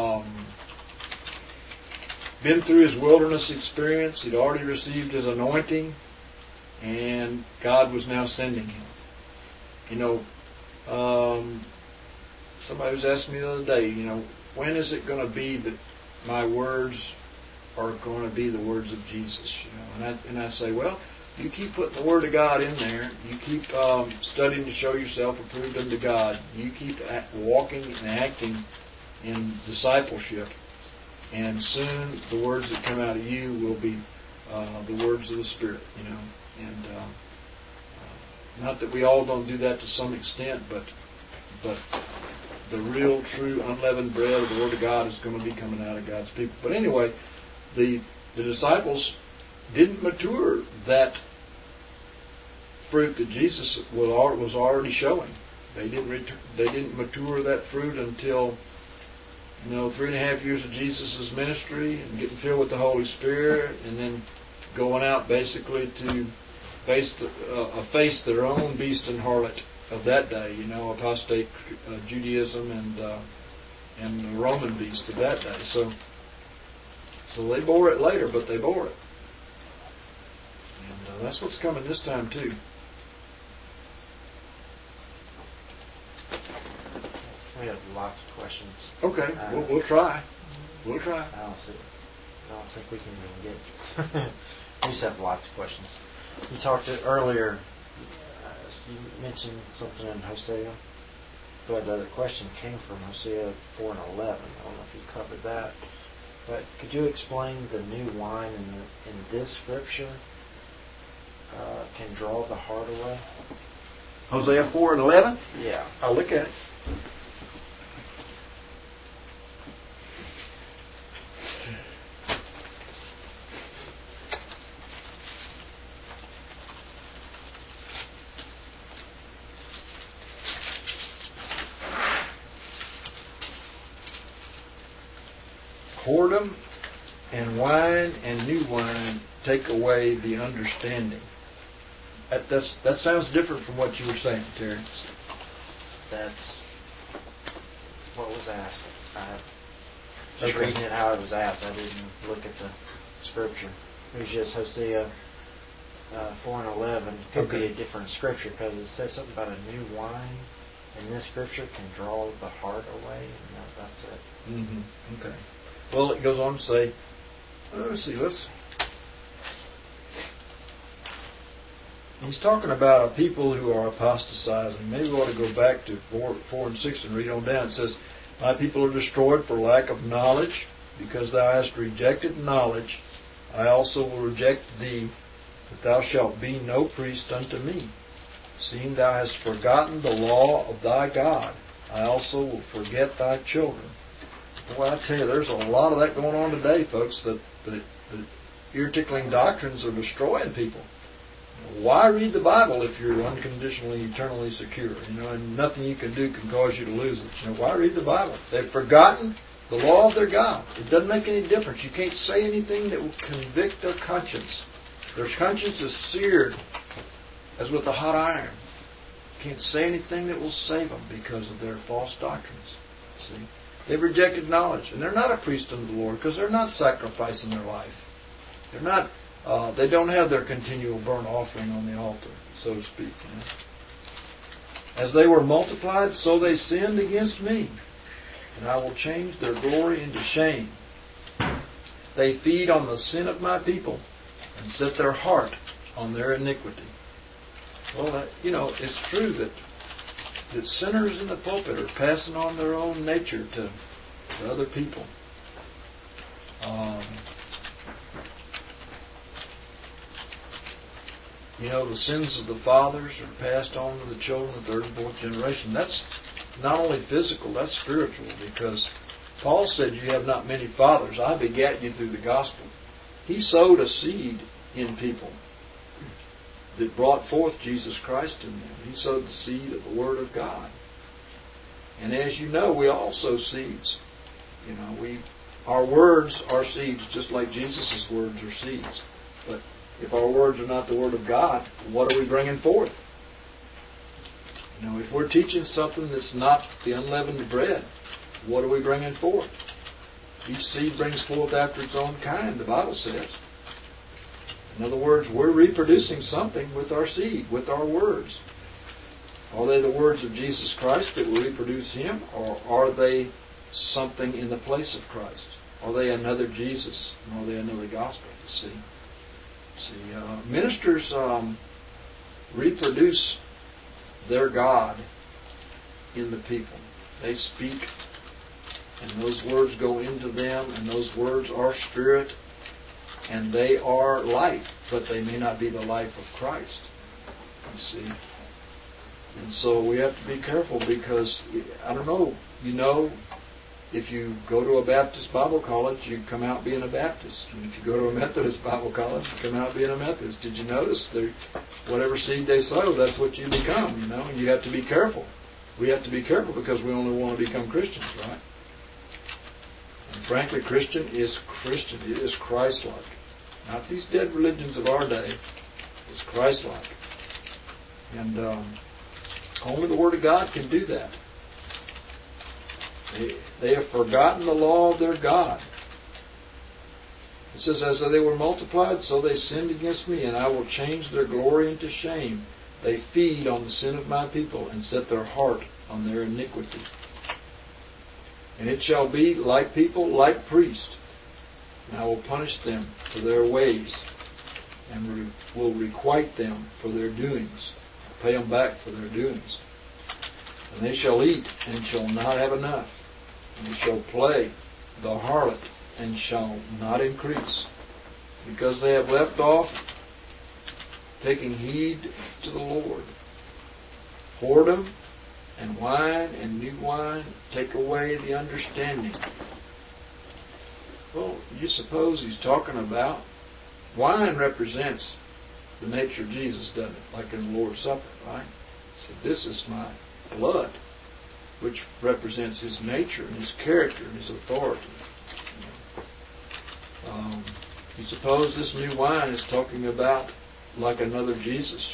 been through His wilderness experience. He'd already received His anointing, and God was now sending Him. Somebody was asking me the other day, when is it going to be that my words are going to be the words of Jesus? And I say, well, you keep putting the Word of God in there. You keep studying to show yourself approved unto God. You keep walking and acting in discipleship. And soon the words that come out of you will be the words of the Spirit, And not that we all don't do that to some extent, but the real, true, unleavened bread of the Word of God is going to be coming out of God's people. But anyway, the disciples didn't mature that fruit that Jesus was already showing. They didn't mature that fruit until 3.5 years of Jesus' ministry and getting filled with the Holy Spirit, and then going out basically to face their own beast and harlot of that day, apostate Judaism and the Roman beast of that day. So they bore it later, but they bore it. And that's what's coming this time too. We have lots of questions. Okay, we'll try. We'll try. I don't think we can even get. We just have lots of questions. You talked earlier. You mentioned something in Hosea, but the question came from Hosea 4:11. I don't know if you covered that, but could you explain the new wine in this scripture can draw the heart away? Hosea 4:11? Yeah. I'll look at it. Whoredom and wine and new wine take away the understanding. That sounds different from what you were saying, Terry. That's what was asked. I was Okay. reading it how it was asked. I didn't look at the scripture. It was just Hosea 4:11. Could be a different scripture because it says something about a new wine, and this scripture can draw the heart away. And that's it. Mm-hmm. Okay. Well, it goes on to say, let's see, he's talking about a people who are apostatizing. Maybe we ought to go back to 4 and 6 and read on down. It says, my people are destroyed for lack of knowledge. Because thou hast rejected knowledge, I also will reject thee, that thou shalt be no priest unto me. Seeing thou hast forgotten the law of thy God, I also will forget thy children. Boy, I tell you, there's a lot of that going on today, folks, that ear-tickling doctrines are destroying people. Why read the Bible if you're unconditionally, eternally secure? And nothing you can do can cause you to lose it. Why read the Bible? They've forgotten the law of their God. It doesn't make any difference. You can't say anything that will convict their conscience. Their conscience is seared as with a hot iron. You can't say anything that will save them because of their false doctrines. See? They've rejected knowledge, and they're not a priest unto the Lord because they're not sacrificing their life. They're not. They don't have their continual burnt offering on the altar, so to speak. As they were multiplied, so they sinned against me, and I will change their glory into shame. They feed on the sin of my people, and set their heart on their iniquity. Well, it's true that sinners in the pulpit are passing on their own nature to other people. The sins of the fathers are passed on to the children of the third and fourth generation. That's not only physical, that's spiritual, because Paul said, you have not many fathers. I begat you through the gospel. He sowed a seed in people that brought forth Jesus Christ in them. He sowed the seed of the Word of God. And as you know, we all sow seeds. Our words are seeds, just like Jesus' words are seeds. But if our words are not the Word of God, what are we bringing forth? If we're teaching something that's not the unleavened bread, what are we bringing forth? Each seed brings forth after its own kind, the Bible says. In other words, we're reproducing something with our seed, with our words. Are they the words of Jesus Christ that will reproduce Him, or are they something in the place of Christ? Are they another Jesus? Or are they another gospel? You see, ministers reproduce their God in the people. They speak, and those words go into them, and those words are spirit, and they are life, but they may not be the life of Christ. You see. And so we have to be careful, because, I don't know, if you go to a Baptist Bible college, you come out being a Baptist. And if you go to a Methodist Bible college, you come out being a Methodist. Did you notice? Whatever seed they sow, that's what you become, And you have to be careful. We have to be careful, because we only want to become Christians, right? And frankly, Christian is Christian. It is Christ-like. Not these dead religions of our day. It's Christ-like. And only the Word of God can do that. They have forgotten the law of their God. It says, as they were multiplied, so they sinned against me, and I will change their glory into shame. They feed on the sin of my people, and set their heart on their iniquity. And it shall be like people, like priests. And I will punish them for their ways, and will requite them for their doings. Pay them back for their doings. And they shall eat, and shall not have enough. And they shall play the harlot, and shall not increase. Because they have left off taking heed to the Lord. Whoredom and wine and new wine take away the understanding. Well, you suppose he's talking about wine represents the nature of Jesus, doesn't it? Like in the Lord's Supper, right? So this is my blood, which represents His nature and His character and His authority. You suppose this new wine is talking about like another Jesus,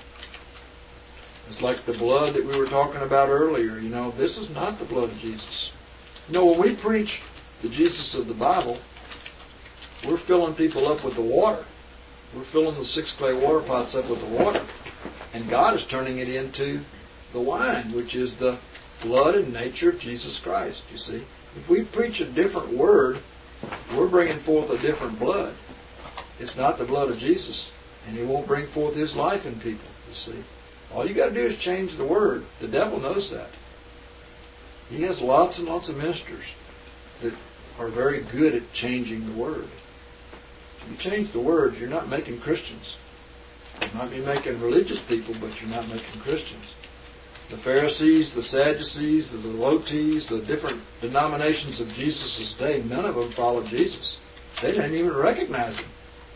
It's like the blood that we were talking about earlier. This is not the blood of Jesus. When we preach the Jesus of the Bible, we're filling people up with the water. We're filling the 6 clay water pots up with the water. And God is turning it into the wine, which is the blood and nature of Jesus Christ, you see. If we preach a different word, we're bringing forth a different blood. It's not the blood of Jesus. And He won't bring forth His life in people, you see. All you got to do is change the word. The devil knows that. He has lots and lots of ministers that are very good at changing the word. If you change the word, you're not making Christians. You might be making religious people, but you're not making Christians. The Pharisees, the Sadducees, the Zelotes, the different denominations of Jesus' day, none of them followed Jesus. They didn't even recognize Him.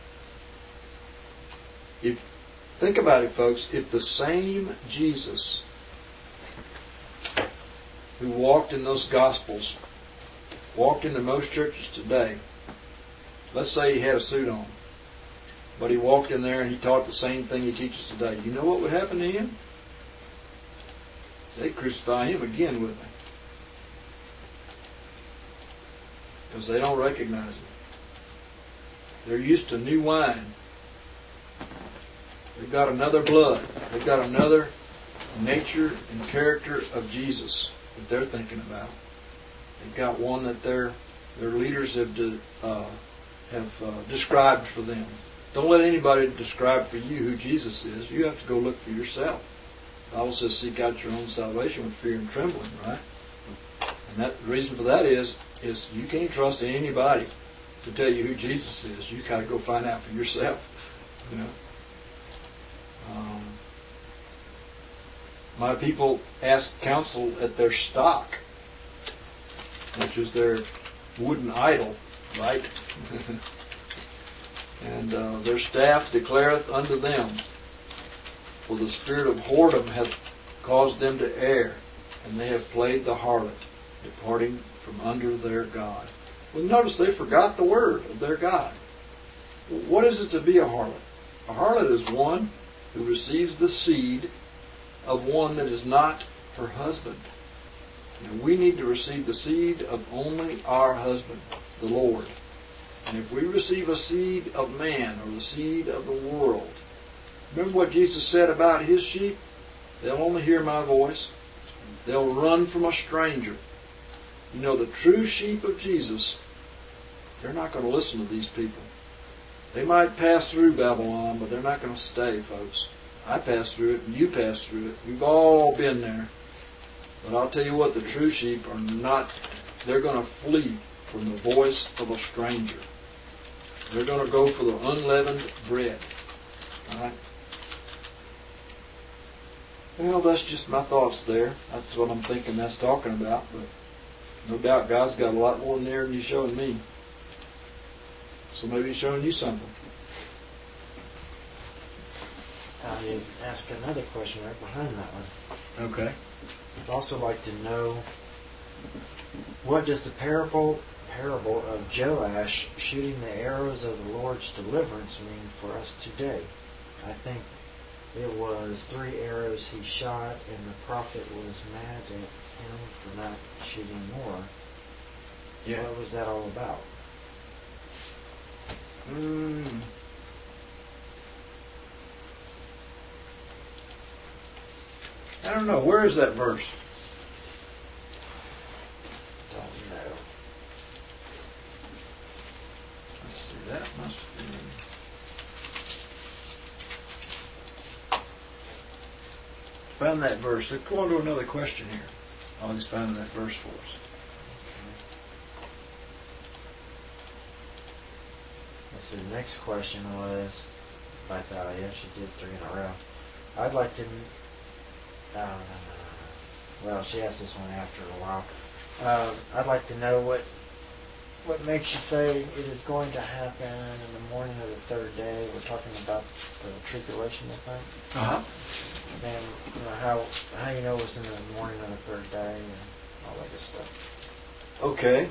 Think about it, folks. If the same Jesus who walked in those Gospels walked into most churches today, let's say he had a suit on, but he walked in there and he taught the same thing he teaches today, you know what would happen to him? They'd crucify him again, wouldn't they? Because they don't recognize him. They're used to new wine. They've got another blood. They've got another nature and character of Jesus that they're thinking about. They've got one that their leaders have described for them. Don't let anybody describe for you who Jesus is. You have to go look for yourself. The Bible says, seek out your own salvation with fear and trembling, right? And the reason for that is you can't trust anybody to tell you who Jesus is. You got to go find out for yourself. My people ask counsel at their stock, which is their wooden idol, right? And their staff declareth unto them, for the spirit of whoredom hath caused them to err, and they have played the harlot, departing from under their God. Well, notice they forgot the word of their God. What is it to be a harlot? A harlot is one who receives the seed of one that is not her husband. And we need to receive the seed of only our husband, the Lord. And if we receive a seed of man or the seed of the world, remember what Jesus said about His sheep? They'll only hear my voice. They'll run from a stranger. You know, the true sheep of Jesus, they're not going to listen to these people. They might pass through Babylon, but they're not going to stay, folks. I passed through it, and you passed through it. We've all been there. But I'll tell you what, the true sheep are not, they're going to flee from the voice of a stranger. They're going to go for the unleavened bread. All right? Well, that's just my thoughts there. That's what I'm thinking that's talking about. But no doubt God's got a lot more in there than He's showing me. So maybe He's showing you something. I'll ask another question right behind that one. Okay. I'd also like to know, what does the parable of Joash shooting the arrows of the Lord's deliverance mean for us today? I think it was 3 arrows he shot, and the prophet was mad at him for not shooting more. Yeah. What was that all about? I don't know. Where is that verse? Don't know. Let's see. That must be... Found that verse. Let's go on to another question here. I'll just find that verse for us. Let's see, the next question was by Thalia. She did 3 in a row. I'd like to... well, she asked this one after a while. I'd like to know what makes you say it is going to happen in the morning of the 3rd day. We're talking about the tribulation, I think. Uh-huh. And how you know it's in the morning of the 3rd day and all that good stuff. Okay.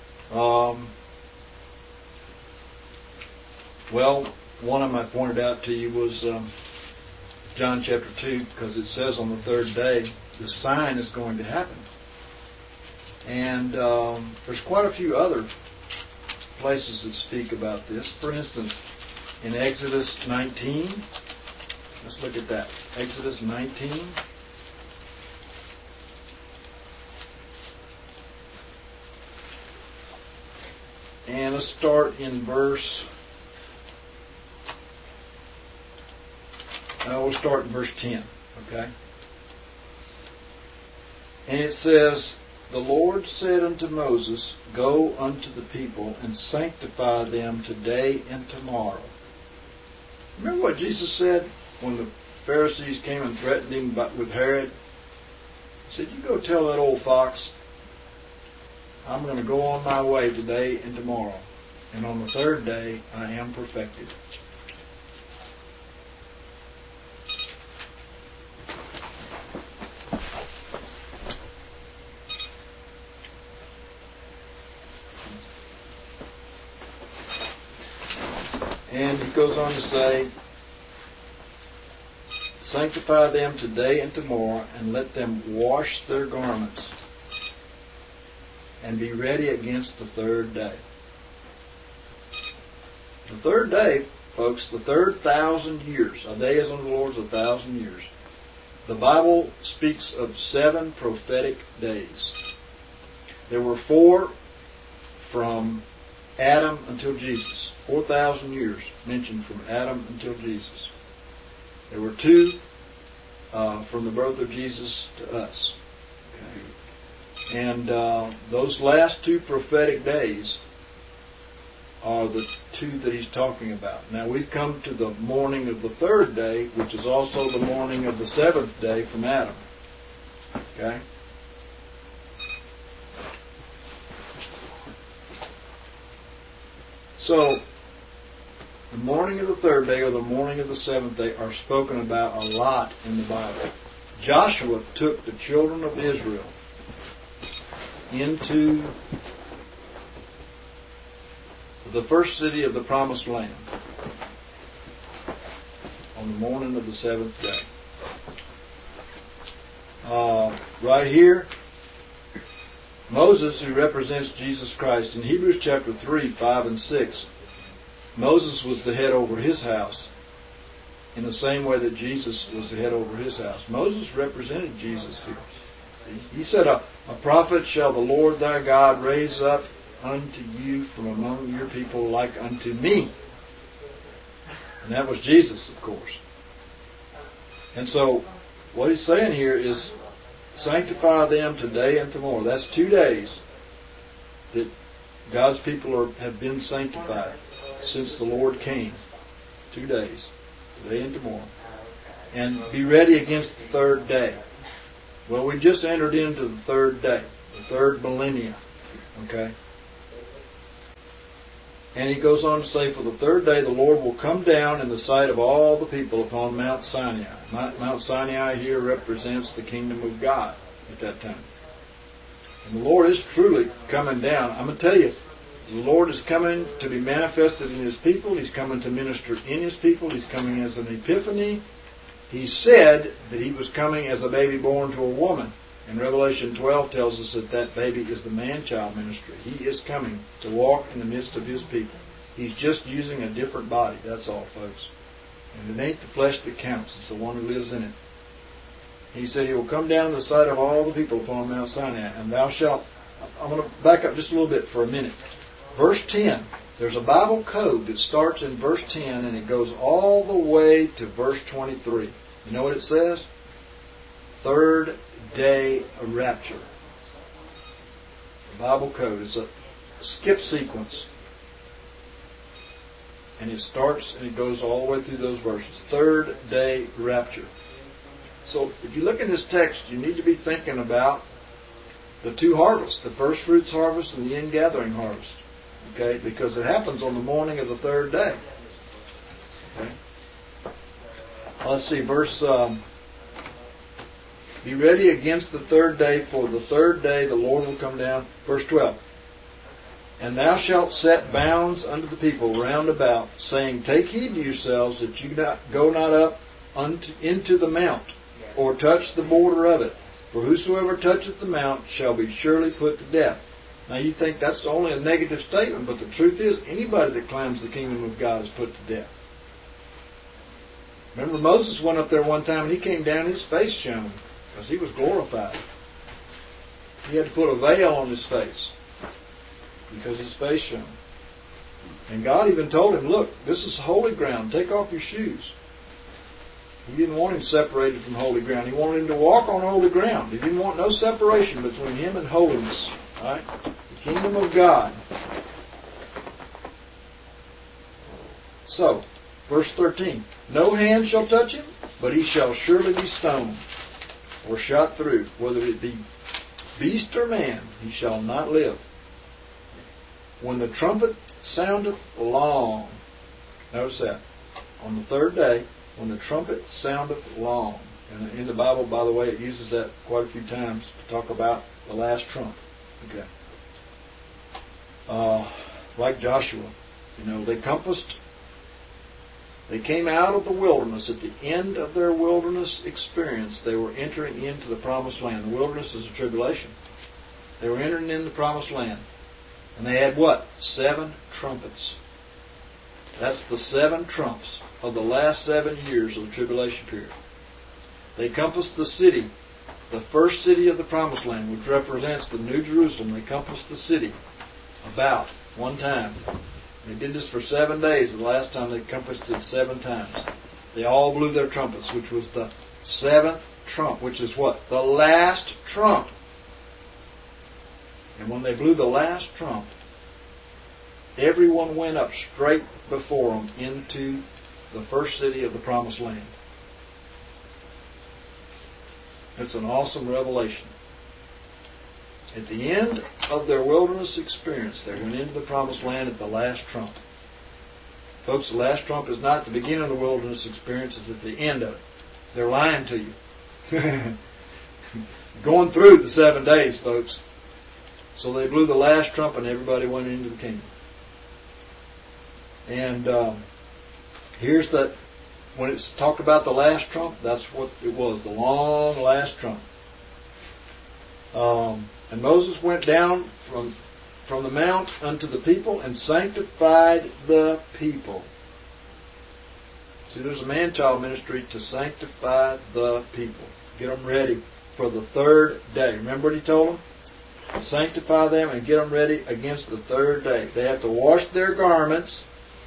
Well, one of them I pointed out to you was John chapter 2, because it says on the 3rd day, the sign is going to happen. And there's quite a few other places that speak about this. For instance, in Exodus 19, let's look at that. Exodus 19. And let's start in verse... we'll start in verse 10. Okay? And it says, the Lord said unto Moses, go unto the people and sanctify them today and tomorrow. Remember what Jesus said when the Pharisees came and threatened him with Herod? He said, you go tell that old fox, I'm going to go on my way today and tomorrow. And on the 3rd day, I am perfected. And he goes on to say, sanctify them today and tomorrow, and let them wash their garments, and be ready against the 3rd day. The 3rd day, folks, the 3rd 1,000 years. A day is unto the Lord 1,000 years. The Bible speaks of 7 prophetic days. There were 4 from Adam until Jesus. 4,000 years mentioned from Adam until Jesus. There were 2 from the birth of Jesus to us. Okay. And those last 2 prophetic days are the 2 that he's talking about. Now we've come to the morning of the 3rd day, which is also the morning of the 7th day from Adam. Okay? So, the morning of the 3rd day or the morning of the 7th day are spoken about a lot in the Bible. Joshua took the children of Israel into the first city of the Promised Land on the morning of the 7th day. Right here, Moses, who represents Jesus Christ, in Hebrews chapter 3, 5, and 6, Moses was the head over his house. in the same way that Jesus was the head over his house. Moses represented Jesus here. See? He said, a prophet shall the Lord thy God raise up unto you from among your people like unto me. And that was Jesus, of course. And so, what he's saying here is, sanctify them today and tomorrow. That's 2 days that God's people have been sanctified since the Lord came. 2 days, today and tomorrow. And be ready against the third day. Well, we just entered into the third day, the third millennia. Okay? And he goes on to say, for the third day the Lord will come down in the sight of all the people upon Mount Sinai. Mount Sinai here represents the kingdom of God at that time. And the Lord is truly coming down. I'm going to tell you, the Lord is coming to be manifested in His people. He's coming to minister in His people. He's coming as an epiphany. He said that He was coming as a baby born to a woman. And Revelation 12 tells us that that baby is the man-child ministry. He is coming to walk in the midst of His people. He's just using a different body. That's all, folks. And it ain't the flesh that counts. It's the one who lives in it. He said He will come down to the sight of all the people upon Mount Sinai. And thou shalt... I'm going to back up just a little bit for a minute. Verse 10. There's a Bible code that starts in verse 10 and it goes all the way to verse 23. You know what it says? Third day rapture. The Bible code is a skip sequence. And it starts and it goes all the way through those verses. Third day rapture. So if you look in this text, you need to be thinking about the two harvests, the first fruits harvest and the ingathering harvest. Okay? Because it happens on the morning of the third day. Okay? Let's see, verse... be ready against the third day, for the third day the Lord will come down. Verse 12. And thou shalt set bounds unto the people round about, saying, take heed to yourselves that you go not up into the mount, or touch the border of it. For whosoever toucheth the mount shall be surely put to death. Now you think that's only a negative statement, but the truth is, anybody that climbs the kingdom of God is put to death. Remember, Moses went up there one time and he came down, his face shone, because he was glorified. He had to put a veil on his face because his face shone. And God even told him, look, this is holy ground. Take off your shoes. He didn't want him separated from holy ground. He wanted him to walk on holy ground. He didn't want no separation between him and holiness. All right? The kingdom of God. So, verse 13. No hand shall touch him, but he shall surely be stoned or shot through. Whether it be beast or man, he shall not live. When the trumpet soundeth long. Notice that. On the third day, when the trumpet soundeth long. And in the Bible, by the way, it uses that quite a few times to talk about the last trump. Okay. Like Joshua. You know, they came out of the wilderness. At the end of their wilderness experience, they were entering into the promised land. The wilderness is a tribulation. They were entering into the promised land. And they had what? 7 trumpets. That's the 7 trumps of the last 7 years of the tribulation period. They compassed the city, the first city of the promised land, which represents the New Jerusalem. They compassed the city about one time. They did this for 7 days. The last time they compassed it 7 times. They all blew their trumpets, which was the 7th trump, which is what? The last trump. And when they blew the last trump, everyone went up straight before them into the first city of the promised land. It's an awesome revelation. At the end of their wilderness experience, they went into the promised land at the last trump. Folks, the last trump is not the beginning of the wilderness experience, it's at the end of it. They're lying to you. Going through the 7 days, folks. So they blew the last trump and everybody went into the kingdom. And here's that. When it's talked about the last trump, that's what it was, the long last trump. And Moses went down from the mount unto the people and sanctified the people. See, there's a man-child ministry to sanctify the people. Get them ready for the third day. Remember what he told them? Sanctify them and get them ready against the third day. They have to wash their garments.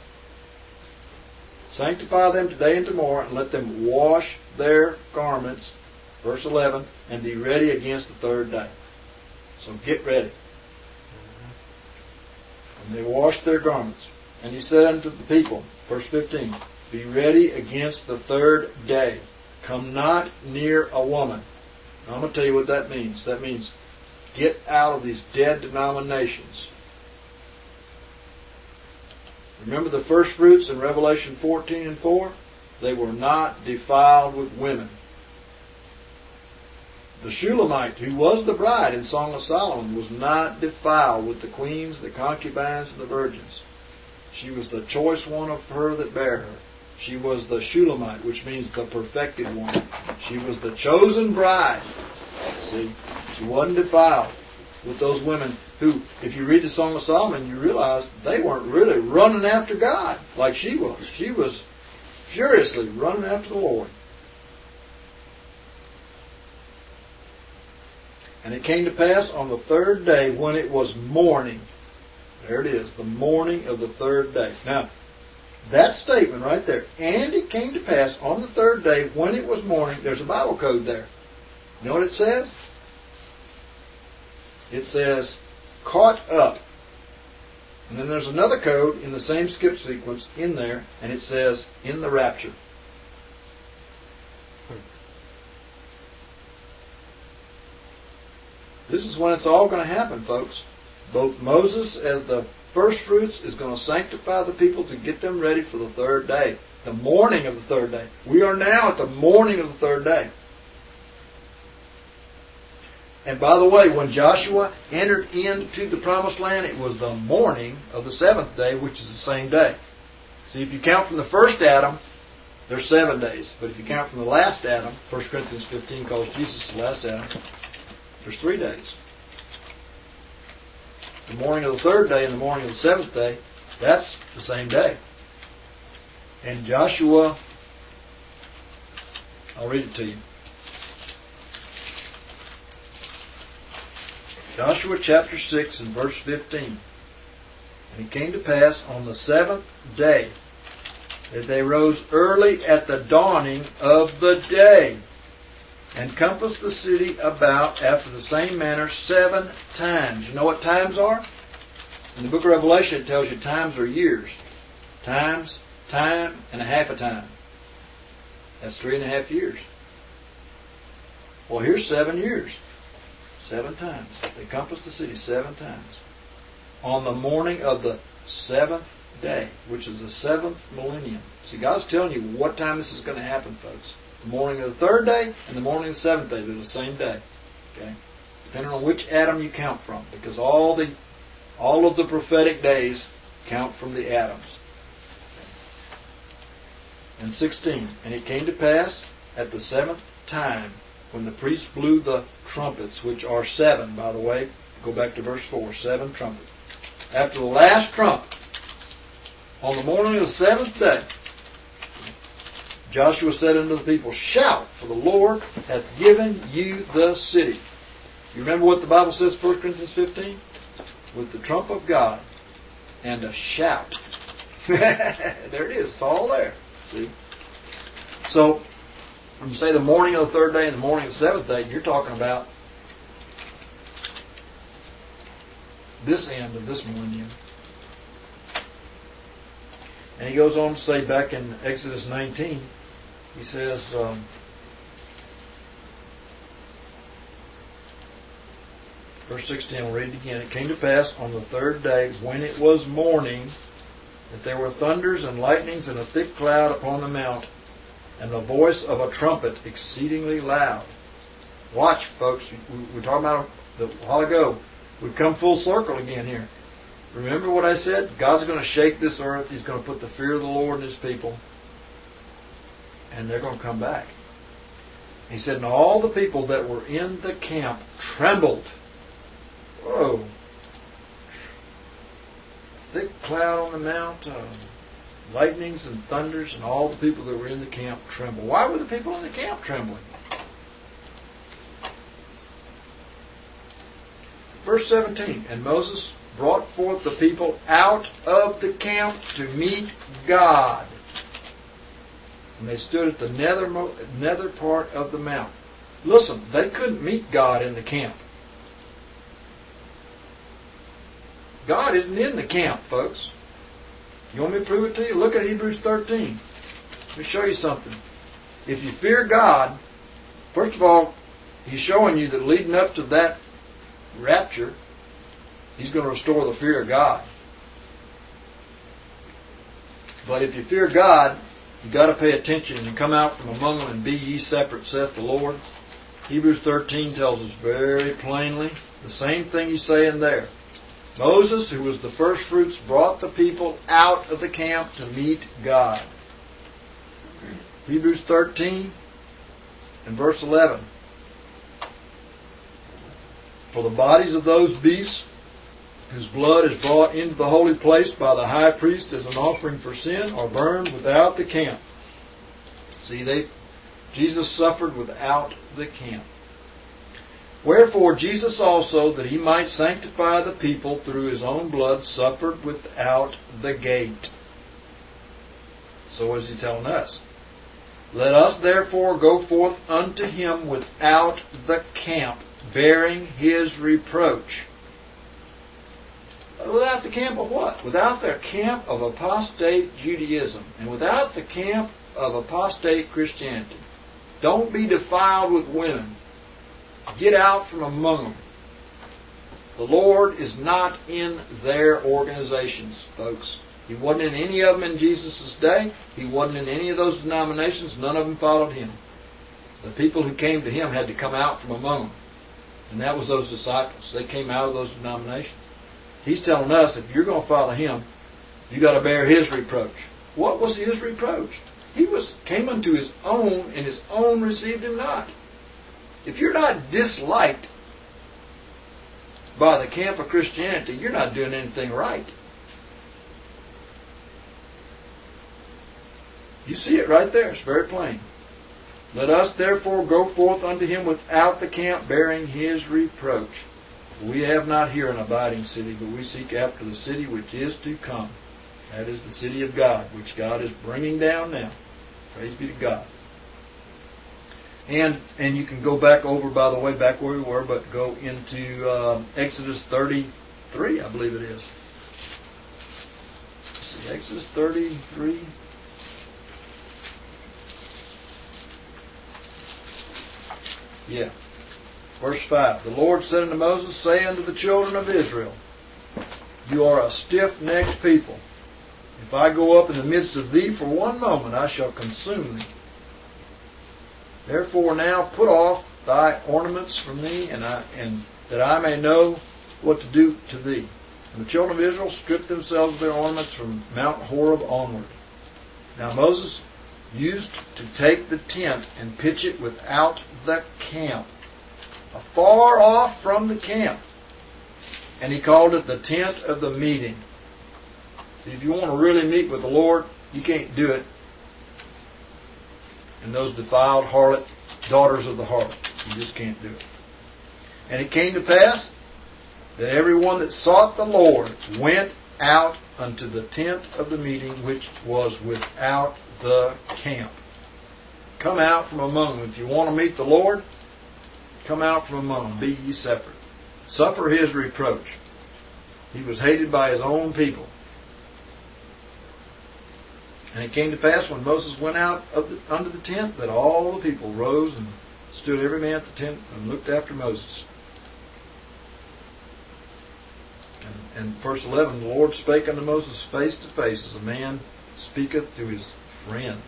Sanctify them today and tomorrow and let them wash their garments. Verse 11. And be ready against the third day. So get ready. And they washed their garments. And he said unto the people, verse 15, be ready against the third day. Come not near a woman. Now, I'm going to tell you what that means. That means get out of these dead denominations. Remember the first fruits in Revelation 14 and 4? They were not defiled with women. The Shulamite, who was the bride in Song of Solomon, was not defiled with the queens, the concubines, and the virgins. She was the choice one of her that bare her. She was the Shulamite, which means the perfected one. She was the chosen bride. See, she wasn't defiled with those women who, if you read the Song of Solomon, you realize they weren't really running after God like she was. She was furiously running after the Lord. And it came to pass on the third day when it was morning. There it is, the morning of the third day. Now, that statement right there, and it came to pass on the third day when it was morning, there's a Bible code there. You know what it says? It says, caught up. And then there's another code in the same skip sequence in there, and it says, in the rapture. This is when it's all going to happen, folks. Both Moses, as the first fruits, is going to sanctify the people to get them ready for the third day. The morning of the third day. We are now at the morning of the third day. And by the way, when Joshua entered into the promised land, it was the morning of the seventh day, which is the same day. See, if you count from the first Adam, there's 7 days. But if you count from the last Adam, 1 Corinthians 15 calls Jesus the last Adam, there's 3 days. The morning of the third day and the morning of the seventh day, that's the same day. And Joshua, I'll read it to you. Joshua chapter 6 and verse 15. And it came to pass on the seventh day that they rose early at the dawning of the day, and compassed the city about after the same manner 7 times. You know what times are? In the book of Revelation it tells you times are years. Times, time, and a half a time. That's 3.5 years. Well, here's 7 years. 7 times. They compassed the city 7 times. On the morning of the 7th day, which is the 7th millennium. See, God's telling you what time this is going to happen, folks. The morning of the third day and the morning of the seventh day. They're the same day. Okay? Depending on which Adam you count from. Because all of the prophetic days count from the Adams. And 16. And it came to pass at the 7th time when the priest blew the trumpets, which are 7, by the way. Go back to verse 4. 7 trumpets. After the last trump, on the morning of the 7th day, Joshua said unto the people, shout, for the Lord hath given you the city. You remember what the Bible says, 1 Corinthians 15? With the trump of God and a shout. There it is. It's all there. See? So, when you say the morning of the third day and the morning of the seventh day, you're talking about this end of this millennium. And he goes on to say back in Exodus 19, he says, verse 16, I'll read it again. It came to pass on the third day, when it was morning, that there were thunders and lightnings and a thick cloud upon the mount, and the voice of a trumpet exceedingly loud. Watch, folks. We were talking about it a while ago. We've come full circle again here. Remember what I said? God's going to shake this earth. He's going to put the fear of the Lord in His people. And they're going to come back. He said, and all the people that were in the camp trembled. Whoa. Thick cloud on the mount. lightnings and thunders, and all the people that were in the camp trembled. Why were the people in the camp trembling? Verse 17, and Moses brought forth the people out of the camp to meet God. And they stood at the nether part of the mount. Listen, they couldn't meet God in the camp. God isn't in the camp, folks. You want me to prove it to you? Look at Hebrews 13. Let me show you something. If you fear God, first of all, He's showing you that leading up to that rapture, He's going to restore the fear of God. But if you fear God, you've got to pay attention and come out from among them and be ye separate, saith the Lord. Hebrews 13 tells us very plainly the same thing He's saying there. Moses, who was the first fruits, brought the people out of the camp to meet God. Hebrews 13 and verse 11. For the bodies of those beasts whose blood is brought into the holy place by the high priest as an offering for sin are burned without the camp. See, Jesus suffered without the camp. Wherefore Jesus also, that He might sanctify the people through His own blood, suffered without the gate. So is He telling us. Let us therefore go forth unto Him without the camp, bearing His reproach. Without the camp of what? Without the camp of apostate Judaism, and without the camp of apostate Christianity. Don't be defiled with women. Get out from among them. The Lord is not in their organizations, folks. He wasn't in any of them in Jesus' day. He wasn't in any of those denominations. None of them followed Him. The people who came to Him had to come out from among them. And that was those disciples. They came out of those denominations. He's telling us, if you're going to follow Him, you've got to bear His reproach. What was His reproach? He came unto His own, and His own received Him not. If you're not disliked by the camp of Christianity, you're not doing anything right. You see it right there. It's very plain. Let us therefore go forth unto Him without the camp, bearing His reproach. We have not here an abiding city, but we seek after the city which is to come. That is the city of God, which God is bringing down now. Praise be to God. And you can go back over, by the way, back where we were, but go into Exodus 33, I believe it is. Let's see, Exodus 33. Yeah. Verse 5. The Lord said unto Moses, say unto the children of Israel, you are a stiff-necked people. If I go up in the midst of thee for one moment, I shall consume thee. Therefore now put off thy ornaments from thee, and that I may know what to do to thee. And the children of Israel stripped themselves of their ornaments from Mount Horeb onward. Now Moses used to take the tent and pitch it without the camp, afar off from the camp. And he called it the tent of the meeting. See, if you want to really meet with the Lord, you can't do it in those defiled harlot daughters of the harlot. You just can't do it. And it came to pass that everyone that sought the Lord went out unto the tent of the meeting, which was without the camp. Come out from among them. If you want to meet the Lord, come out from among them. Be ye separate. Suffer His reproach. He was hated by His own people. And it came to pass when Moses went out under the tent that all the people rose and stood every man at the tent and looked after Moses. And verse 11, the Lord spake unto Moses face to face, as a man speaketh to his friend.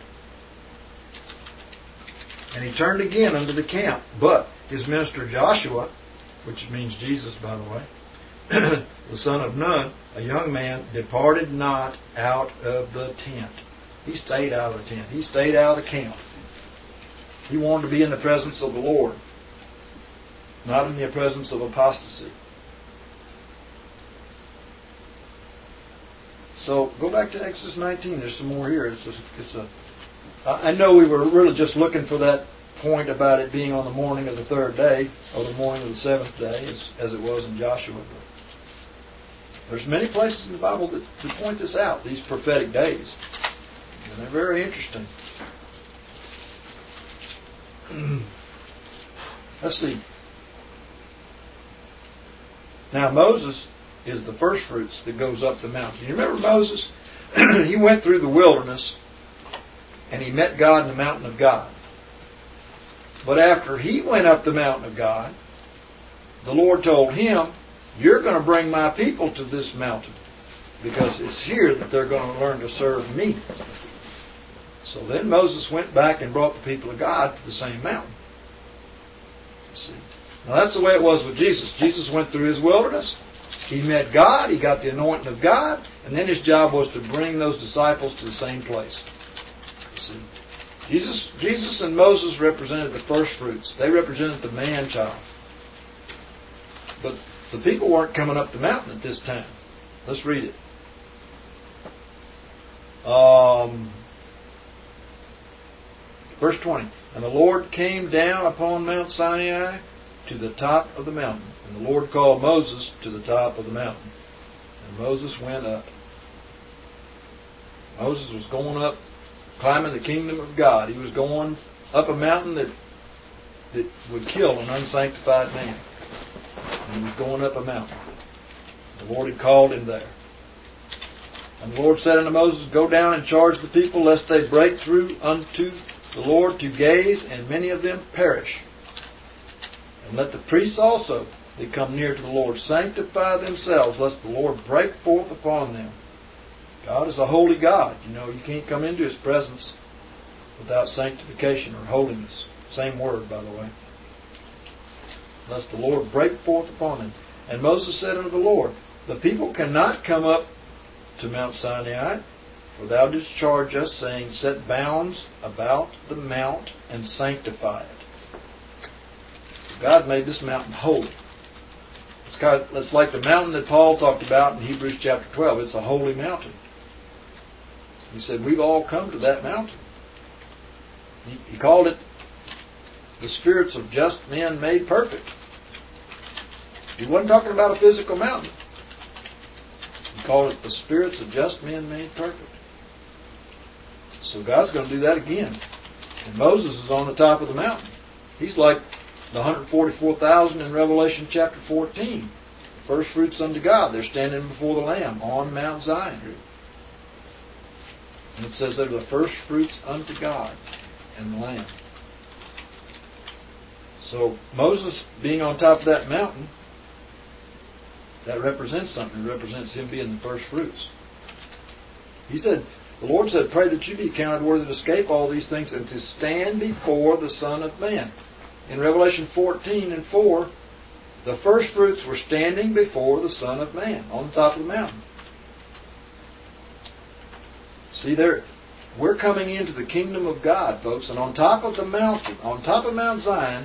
And he turned again unto the camp. But his minister Joshua, which means Jesus, by the way, the son of Nun, a young man, departed not out of the tent. He stayed out of the tent. He stayed out of the camp. He wanted to be in the presence of the Lord, not in the presence of apostasy. So go back to Exodus 19. There's some more here. I know we were really just looking for that point about it being on the morning of the third day, or the morning of the seventh day, as it was in Joshua. But there's many places in the Bible that point this out, these prophetic days. And they're very interesting. Let's see. Now Moses is the first fruits that goes up the mountain. You remember Moses? He went through the wilderness and he met God in the mountain of God. But after he went up the mountain of God, the Lord told him, you're going to bring my people to this mountain, because it's here that they're going to learn to serve me. So then Moses went back and brought the people of God to the same mountain. See? Now that's the way it was with Jesus. Jesus went through his wilderness. He met God. He got the anointing of God. And then his job was to bring those disciples to the same place. See? Jesus and Moses represented the first fruits. They represented the man-child. But the people weren't coming up the mountain at this time. Let's read it. Verse 20. And the Lord came down upon Mount Sinai to the top of the mountain. And the Lord called Moses to the top of the mountain. And Moses went up. Moses was going up, climbing the kingdom of God. He was going up a mountain that would kill an unsanctified man. And he was going up a mountain. The Lord had called him there. And the Lord said unto Moses, go down and charge the people, lest they break through unto the Lord to gaze, and many of them perish. And let the priests also that come near to the Lord sanctify themselves, lest the Lord break forth upon them. God is a holy God. You know, you can't come into His presence without sanctification or holiness. Same word, by the way. Lest the Lord break forth upon them. And Moses said unto the Lord, the people cannot come up to Mount Sinai, for thou didst charge us, saying, set bounds about the mount and sanctify it. God made this mountain holy. It's like the mountain that Paul talked about in Hebrews chapter 12. It's a holy mountain. He said, we've all come to that mountain. He called it the spirits of just men made perfect. He wasn't talking about a physical mountain. He called it the spirits of just men made perfect. So God's going to do that again. And Moses is on the top of the mountain. He's like the 144,000 in Revelation chapter 14. First fruits unto God. They're standing before the Lamb on Mount Zion. And it says they're the first fruits unto God and the Lamb. So Moses being on top of that mountain, that represents something. It represents him being the first fruits. He said, the Lord said, pray that you be counted worthy to escape all these things and to stand before the Son of Man. In Revelation 14:4, the first fruits were standing before the Son of Man on the top of the mountain. See, we're coming into the kingdom of God, folks, and on top of the mountain, on top of Mount Zion,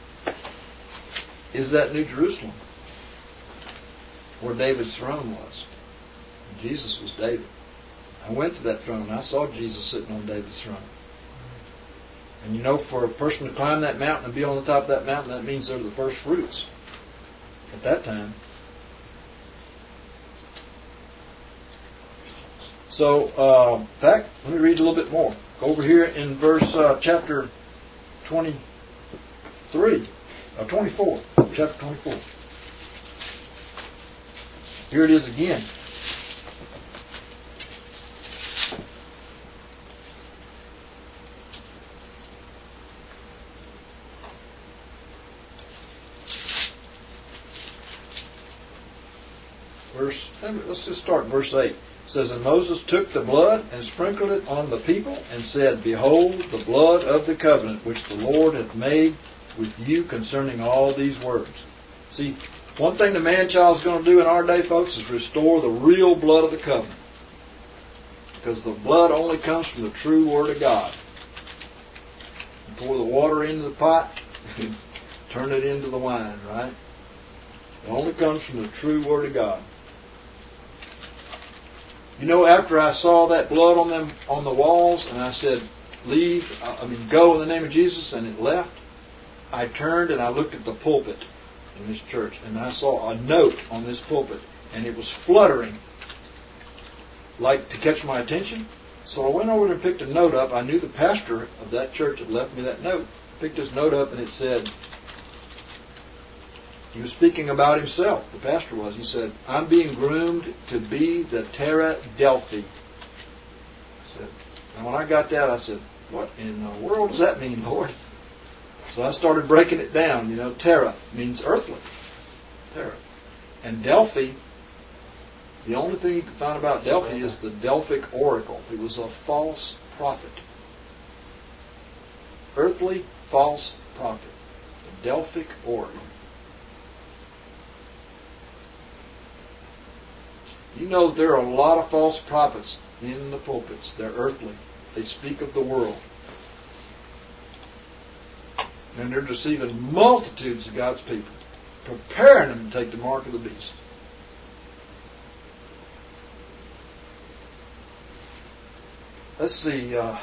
is that New Jerusalem, where David's throne was. And Jesus was David. I went to that throne and I saw Jesus sitting on David's throne. And you know, for a person to climb that mountain and be on the top of that mountain, that means they're the first fruits at that time. So, in fact, let me read a little bit more. Go over here in verse chapter 24. Chapter 24. Here it is again. Let's just start in verse 8. It says, and Moses took the blood and sprinkled it on the people and said, behold, the blood of the covenant which the Lord hath made with you concerning all these words. See, one thing the man-child is going to do in our day, folks, is restore the real blood of the covenant. Because the blood only comes from the true Word of God. You pour the water into the pot, turn it into the wine, right? It only comes from the true Word of God. You know, after I saw that blood on them on the walls, and I said, go in the name of Jesus, and it left, I turned and I looked at the pulpit in this church, and I saw a note on this pulpit, and it was fluttering like to catch my attention. So I went over and picked a note up. I knew the pastor of that church had left me that note. Picked his note up, and it said, he was speaking about himself, the pastor was. He said, I'm being groomed to be the Terra Delphi. I said, and when I got that, I said, what in the world does that mean, Lord? So I started breaking it down. You know, Terra means earthly. Terra. And Delphi, the only thing you can find about Delphi is the Delphic oracle. It was a false prophet. Earthly false prophet. The Delphic oracle. You know there are a lot of false prophets in the pulpits. They're earthly. They speak of the world. And they're deceiving multitudes of God's people, preparing them to take the mark of the beast. Let's see. I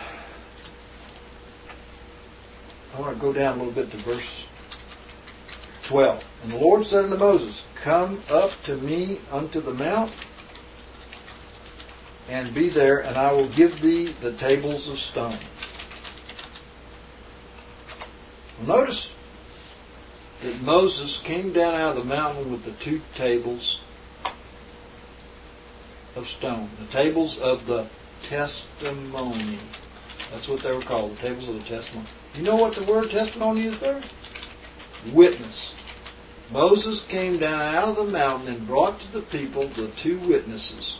want to go down a little bit to verse 12. And the Lord said unto Moses, Come up to me unto the mount, and be there, and I will give thee the tables of stone. Well, notice that Moses came down out of the mountain with the 2 tables of stone. The tables of the testimony. That's what they were called, the tables of the testimony. You know what the word testimony is there? Witness. Moses came down out of the mountain and brought to the people the 2 witnesses.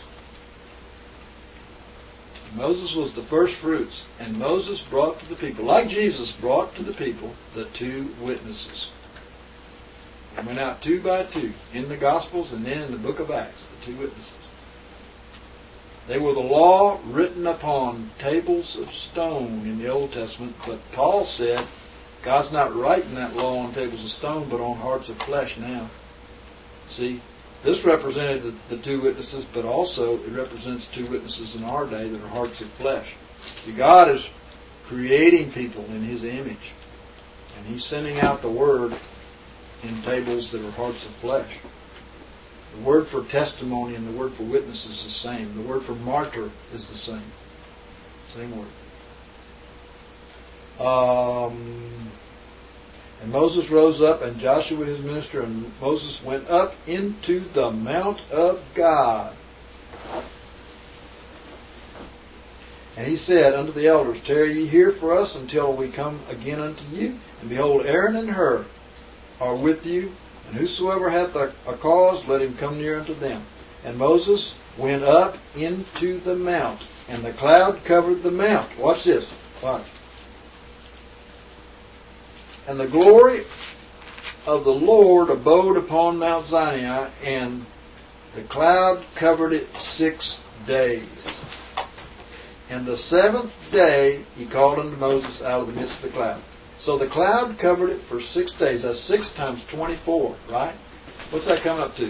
Moses was the first fruits, and Moses brought to the people, like Jesus brought to the people, the 2 witnesses. They went out 2 by 2 in the Gospels and then in the book of Acts, the 2 witnesses. They were the law written upon tables of stone in the Old Testament, but Paul said God's not writing that law on tables of stone, but on hearts of flesh now. See? This represented the 2 witnesses, but also it represents 2 witnesses in our day that are hearts of flesh. See, God is creating people in His image, and He's sending out the Word in tables that are hearts of flesh. The word for testimony and the word for witness is the same. The word for martyr is the same. Same word. And Moses rose up, and Joshua his minister, and Moses went up into the mount of God. And he said unto the elders, Tarry ye here for us until we come again unto you. And behold, Aaron and Hur are with you, and whosoever hath a cause, let him come near unto them. And Moses went up into the mount, and the cloud covered the mount. Watch this. Watch. And the glory of the Lord abode upon Mount Sinai, and the cloud covered it 6 days. And the 7th day he called unto Moses out of the midst of the cloud. So the cloud covered it for 6 days. That's 6 times 24, right? What's that come up to?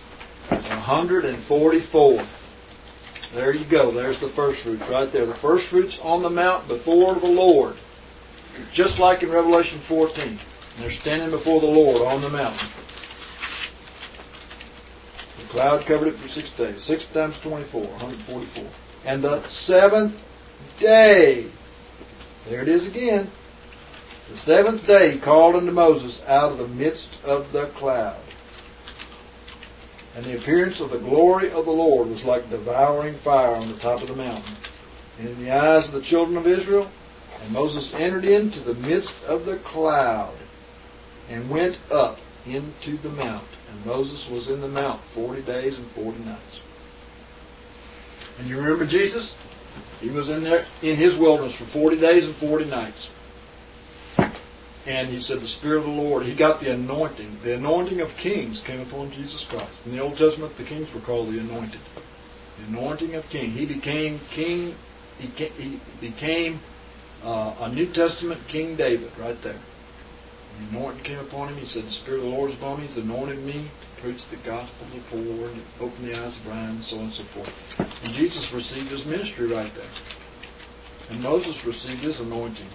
144. There you go. There's the first fruits right there. The first fruits on the mount before the Lord. Just like in Revelation 14. And they're standing before the Lord on the mountain. The cloud covered it for 6 days. 6 times 24, 144. And the 7th day, there it is again. The 7th day he called unto Moses out of the midst of the cloud. And the appearance of the glory of the Lord was like devouring fire on the top of the mountain. And in the eyes of the children of Israel, and Moses entered into the midst of the cloud and went up into the mount. And Moses was in the mount 40 days and 40 nights. And you remember Jesus? He was in there in His wilderness for 40 days and 40 nights. And he said, the Spirit of the Lord, he got the anointing. The anointing of kings came upon Jesus Christ. In the Old Testament, the kings were called the anointed. The anointing of king. He became king. He became a New Testament King David right there. The anointing came upon him. He said, the Spirit of the Lord is upon me. He's anointed me to preach the gospel to the poor and to open the eyes of blind and so on and so forth. And Jesus received his ministry right there. And Moses received his anointing.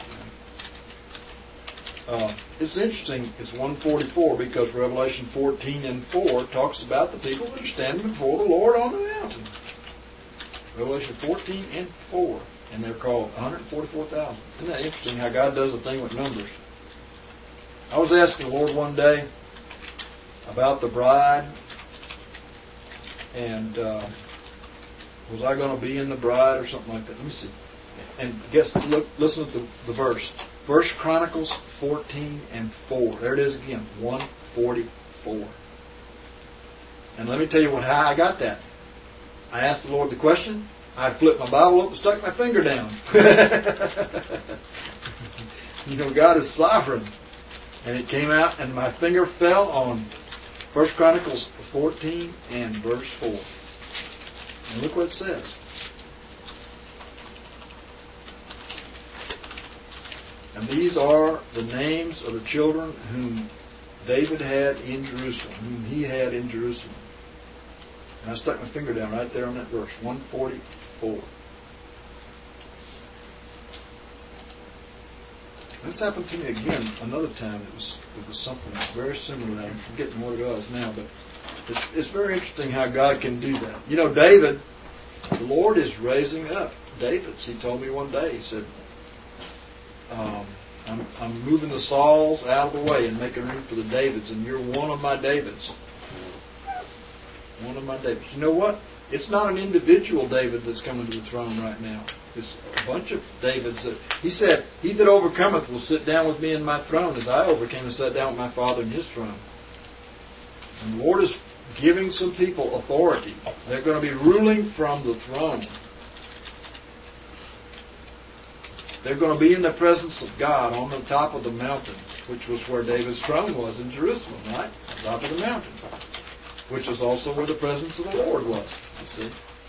It's interesting, it's 144, because Revelation 14 and 4 talks about the people that are standing before the Lord on the mountain. Revelation 14 and 4. And they're called 144,000. Isn't that interesting how God does a thing with numbers? I was asking the Lord one day about the bride, and was I going to be in the bride or something like that? Let me see. And listen to the verse. 1 Chronicles 14 and 4. There it is again, 144. And let me tell you how I got that. I asked the Lord the question. I flipped my Bible up and stuck my finger down. You know, God is sovereign. And it came out, and my finger fell on 1 Chronicles 14 and verse 4. And look what it says. And these are the names of the children whom David had in Jerusalem, whom he had in Jerusalem. And I stuck my finger down right there on that verse, 144. This happened to me again another time. It was something very similar to that. I'm forgetting what it was now, but it's very interesting how God can do that. You know, David, the Lord is raising up Davids. He told me one day, he said, I'm moving the Sauls out of the way and making room for the Davids, and you're one of my Davids. One of my Davids. You know what? It's not an individual David that's coming to the throne right now. It's a bunch of Davids that... He said, he that overcometh will sit down with me in my throne, as I overcame and sat down with my Father in his throne. And the Lord is giving some people authority. They're going to be ruling from the throne. They're going to be in the presence of God on the top of the mountain, which was where David's throne was in Jerusalem, right? On top of the mountain. Which was also where the presence of the Lord was, you see.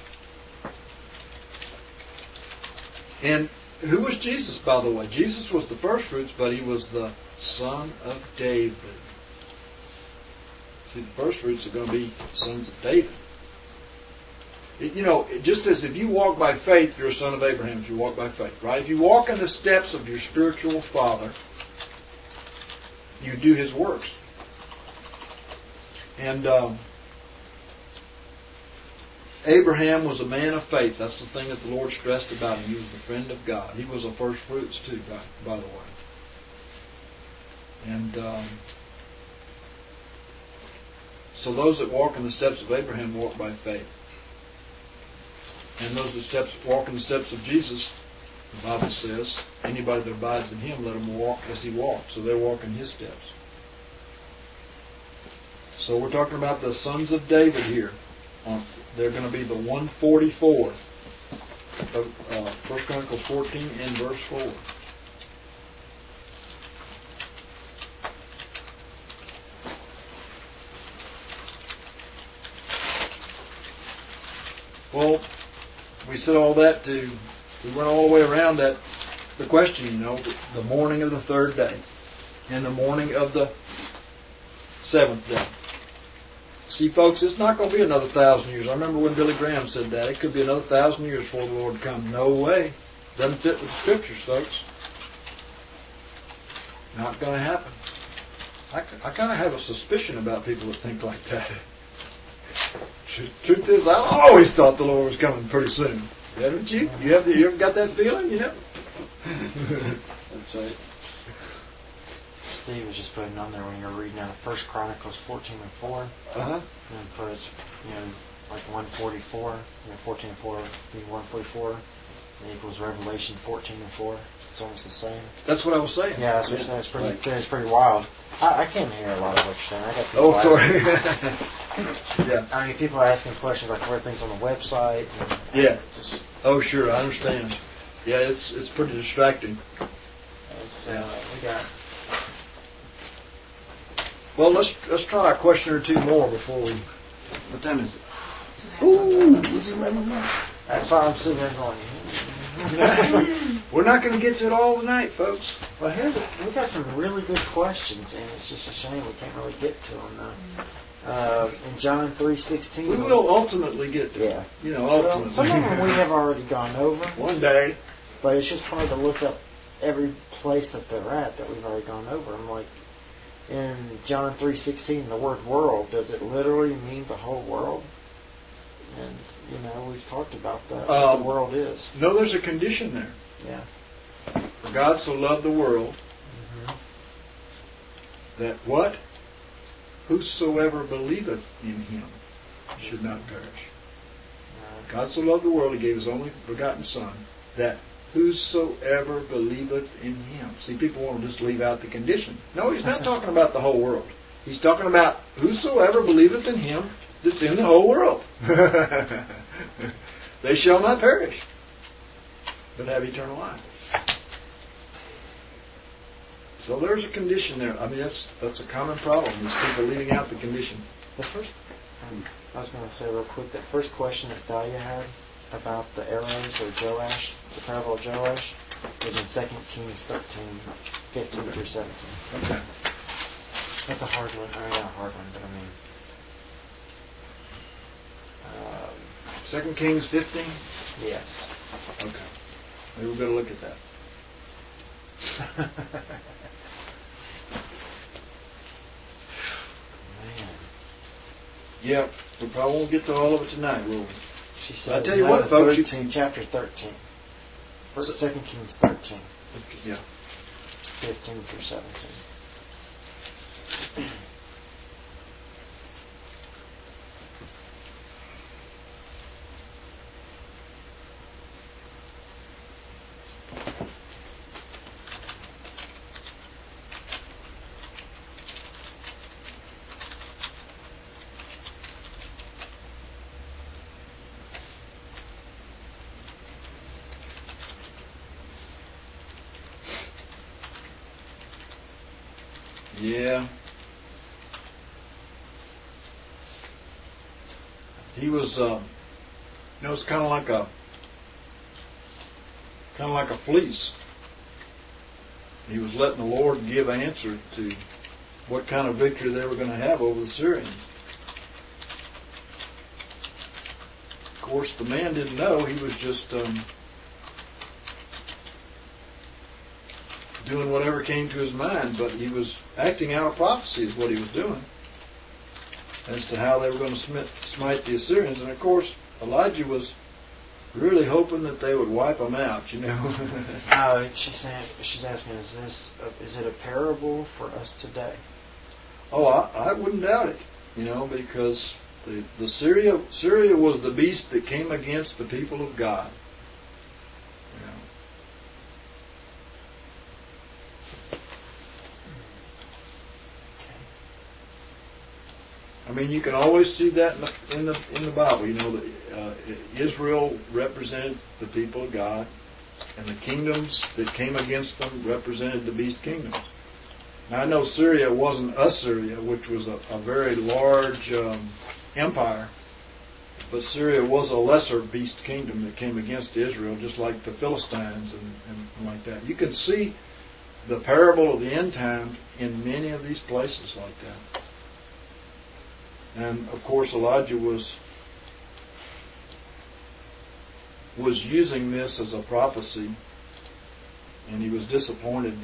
And who was Jesus, by the way? Jesus was the first fruits, but he was the son of David. See, the first fruits are going to be sons of David. Just as if you walk by faith, you're a son of Abraham if you walk by faith, right? If you walk in the steps of your spiritual father, you do his works. And Abraham was a man of faith. That's the thing that the Lord stressed about him. He was the friend of God. He was a first fruits too, by the way. And so those that walk in the steps of Abraham walk by faith. And those that walk in the steps of Jesus, the Bible says, anybody that abides in him, let him walk as he walked. So they're walking his steps. So we're talking about the sons of David here. They're going to be the 144 of 1 Chronicles 14 and verse 4. Well, we said all that we went all the way around that, the question, the morning of the third day and the morning of the seventh day. See, folks, it's not going to be another 1,000 years. I remember when Billy Graham said that. It could be another 1,000 years before the Lord comes. No way. Doesn't fit with the Scriptures, folks. Not going to happen. I kind of have a suspicion about people that think like that. Truth is, I always thought the Lord was coming pretty soon. Haven't you? You ever got that feeling? That's right. Steve was just putting on there when you were reading out of 1 Chronicles 14 and 4. Uh-huh. And put, like 144, 14 and 4 being 144. It equals Revelation 14 and 4. It's almost the same. That's what I was saying. Yeah, that's what you're saying. It's pretty wild. I can't hear a lot of what you're saying. I got people sorry. Yeah. I mean, people are asking questions like where things on the website. Yeah. Sure. I understand. Yeah, it's pretty distracting. We got. Well, let's try a question or two more before we. What time is it? Ooh, it's 11 o'clock. That's why I'm sitting there going. We're not going to get to it all tonight, folks. Well, here we got some really good questions, and it's just a shame we can't really get to them though. In John 3:16, We will ultimately get to it. You know, ultimately. Well, some of them we have already gone over. One day. But it's just hard to look up every place that they're at that we've already gone over. I'm like, in John 3:16, the word world, does it literally mean the whole world? And, you know, we've talked about that, what the world is. No, there's a condition there. Yeah. For God so loved the world that what? Whosoever believeth in him should not perish. God so loved the world, he gave his only begotten Son, that whosoever believeth in him. See, people want to just leave out the condition. No, he's not talking about the whole world. He's talking about whosoever believeth in him that's in the whole world. They shall not perish, but have eternal life. So there's a condition there. I mean, that's a common problem, is people leaving out the condition. The first, I was going to say real quick, that first question that Dahlia had about the arrows or Joash, the parable of Joash, was in 2 Kings 13, 15 through 17. Okay. That's a hard one. I mean, not a hard one, but I mean... 2 Kings 15? Yes. Okay. Maybe we better look at that. Man. Yeah, we probably won't get to all of it tonight, will we? She said, I tell you what, folks. Chapter 13. 2 Kings 13. Yeah. 15 through 17. Yeah. He was, it's kind of like a fleece. He was letting the Lord give answer to what kind of victory they were going to have over the Syrians. Of course, the man didn't know. He was just doing whatever came to his mind, but he was acting out a prophecy is what he was doing as to how they were going to smite the Assyrians. And of course, Elijah was really hoping that they would wipe them out, you know. She's asking, is it a parable for us today? Oh, I wouldn't doubt it, because the Syria was the beast that came against the people of God. I mean, you can always see that in the Bible. Israel represented the people of God, and the kingdoms that came against them represented the beast kingdoms. Now, I know Syria wasn't Assyria, which was a very large empire, but Syria was a lesser beast kingdom that came against Israel, just like the Philistines and like that. You can see the parable of the end time in many of these places like that. And of course, Elijah was using this as a prophecy, and he was disappointed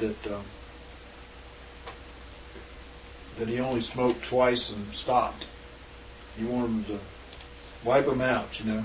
that he only smoked twice and stopped. He wanted them to wipe them out,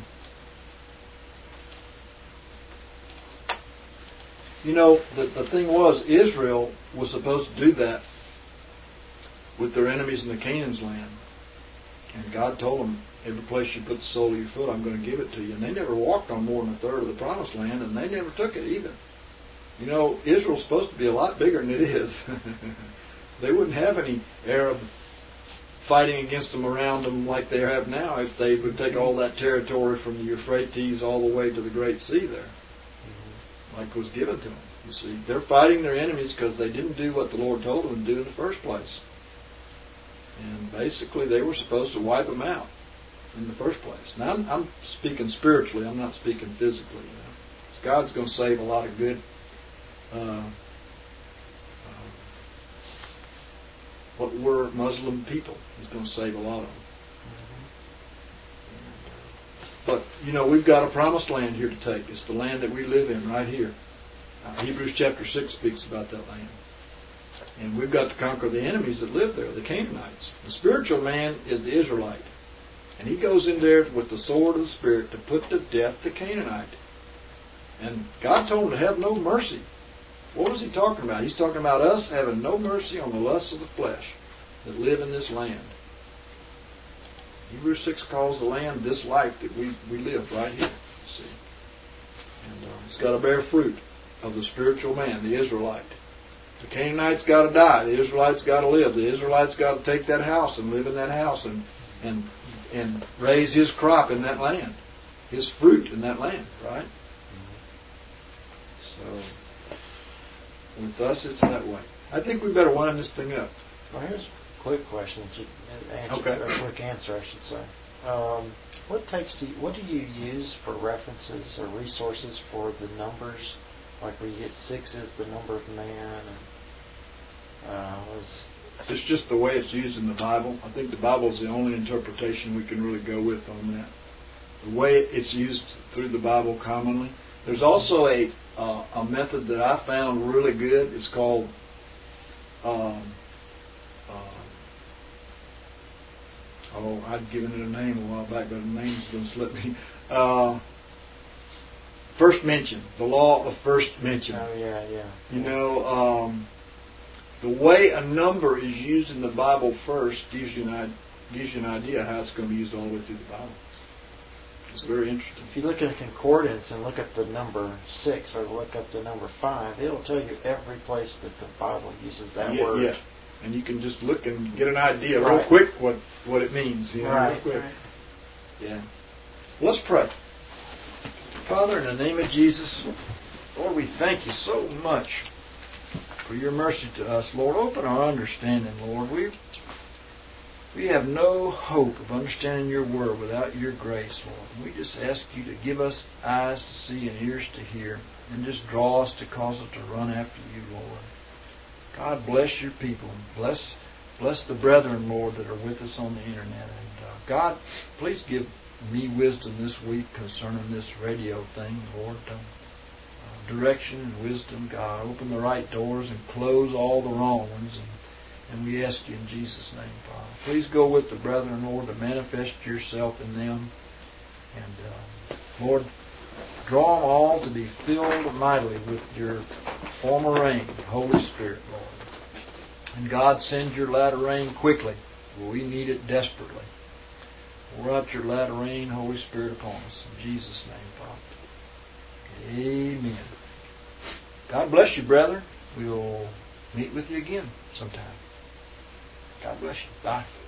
The thing was, Israel was supposed to do that with their enemies in the Canaan's land. And God told them, every place you put the sole of your foot, I'm going to give it to you. And they never walked on more than a third of the promised land, and they never took it either. Israel's supposed to be a lot bigger than it is. They wouldn't have any Arab fighting against them around them like they have now if they would take all that territory from the Euphrates all the way to the Great Sea there, like was given to them. You see, they're fighting their enemies because they didn't do what the Lord told them to do in the first place. And basically, they were supposed to wipe them out in the first place. Now, I'm speaking spiritually. I'm not speaking physically. God's going to save a lot of good what were Muslim people. He's going to save a lot of them. But, we've got a promised land here to take. It's the land that we live in right here. Hebrews chapter 6 speaks about that land. And we've got to conquer the enemies that live there, the Canaanites. The spiritual man is the Israelite. And he goes in there with the sword of the Spirit to put to death the Canaanite. And God told him to have no mercy. What was he talking about? He's talking about us having no mercy on the lusts of the flesh that live in this land. Hebrews 6 calls the land this life that we live right here. See? And it's got to bear fruit of the spiritual man, the Israelite. The Canaanite's got to die. The Israelite's got to live. The Israelite's got to take that house and live in that house and raise his crop in that land, his fruit in that land, right? So, with us, it's that way. I think we better wind this thing up. Well, here's a quick question. Okay. A quick answer, I should say. What do you use for references or resources for the numbers? Like where you get 6 is the number of man, and it's just the way it's used in the Bible. I think the Bible is the only interpretation we can really go with on that. The way it's used through the Bible commonly. There's also a method that I found really good. It's called I'd given it a name a while back, but the name's going to slip me. First mention, the law of first mention. Oh, yeah. The way a number is used in the Bible first gives you an idea how it's going to be used all the way through the Bible. It's very interesting. If you look at a concordance and look up the number 6 or look up the number 5, it'll tell you every place that the Bible uses that word. Yeah, and you can just look and get an idea real quick what it means. Real quick. Right. Yeah. Let's pray. Father, in the name of Jesus, Lord, we thank you so much for your mercy to us. Lord, open our understanding, Lord. We have no hope of understanding your word without your grace, Lord. And we just ask you to give us eyes to see and ears to hear, and just draw us to cause us to run after you, Lord. God, bless your people. Bless the brethren, Lord, that are with us on the internet. And God, please give me wisdom this week concerning this radio thing, Lord. Direction and wisdom, God. Open the right doors and close all the wrong ones. And we ask you in Jesus' name, Father. Please go with the brethren, Lord, to manifest yourself in them. And, Lord, draw them all to be filled mightily with your former rain, Holy Spirit, Lord. And God, send your latter rain quickly, for we need it desperately. Pour out your latter rain, Holy Spirit, upon us. In Jesus' name, Father. Amen. God bless you, brethren. We will meet with you again sometime. God bless you. Bye.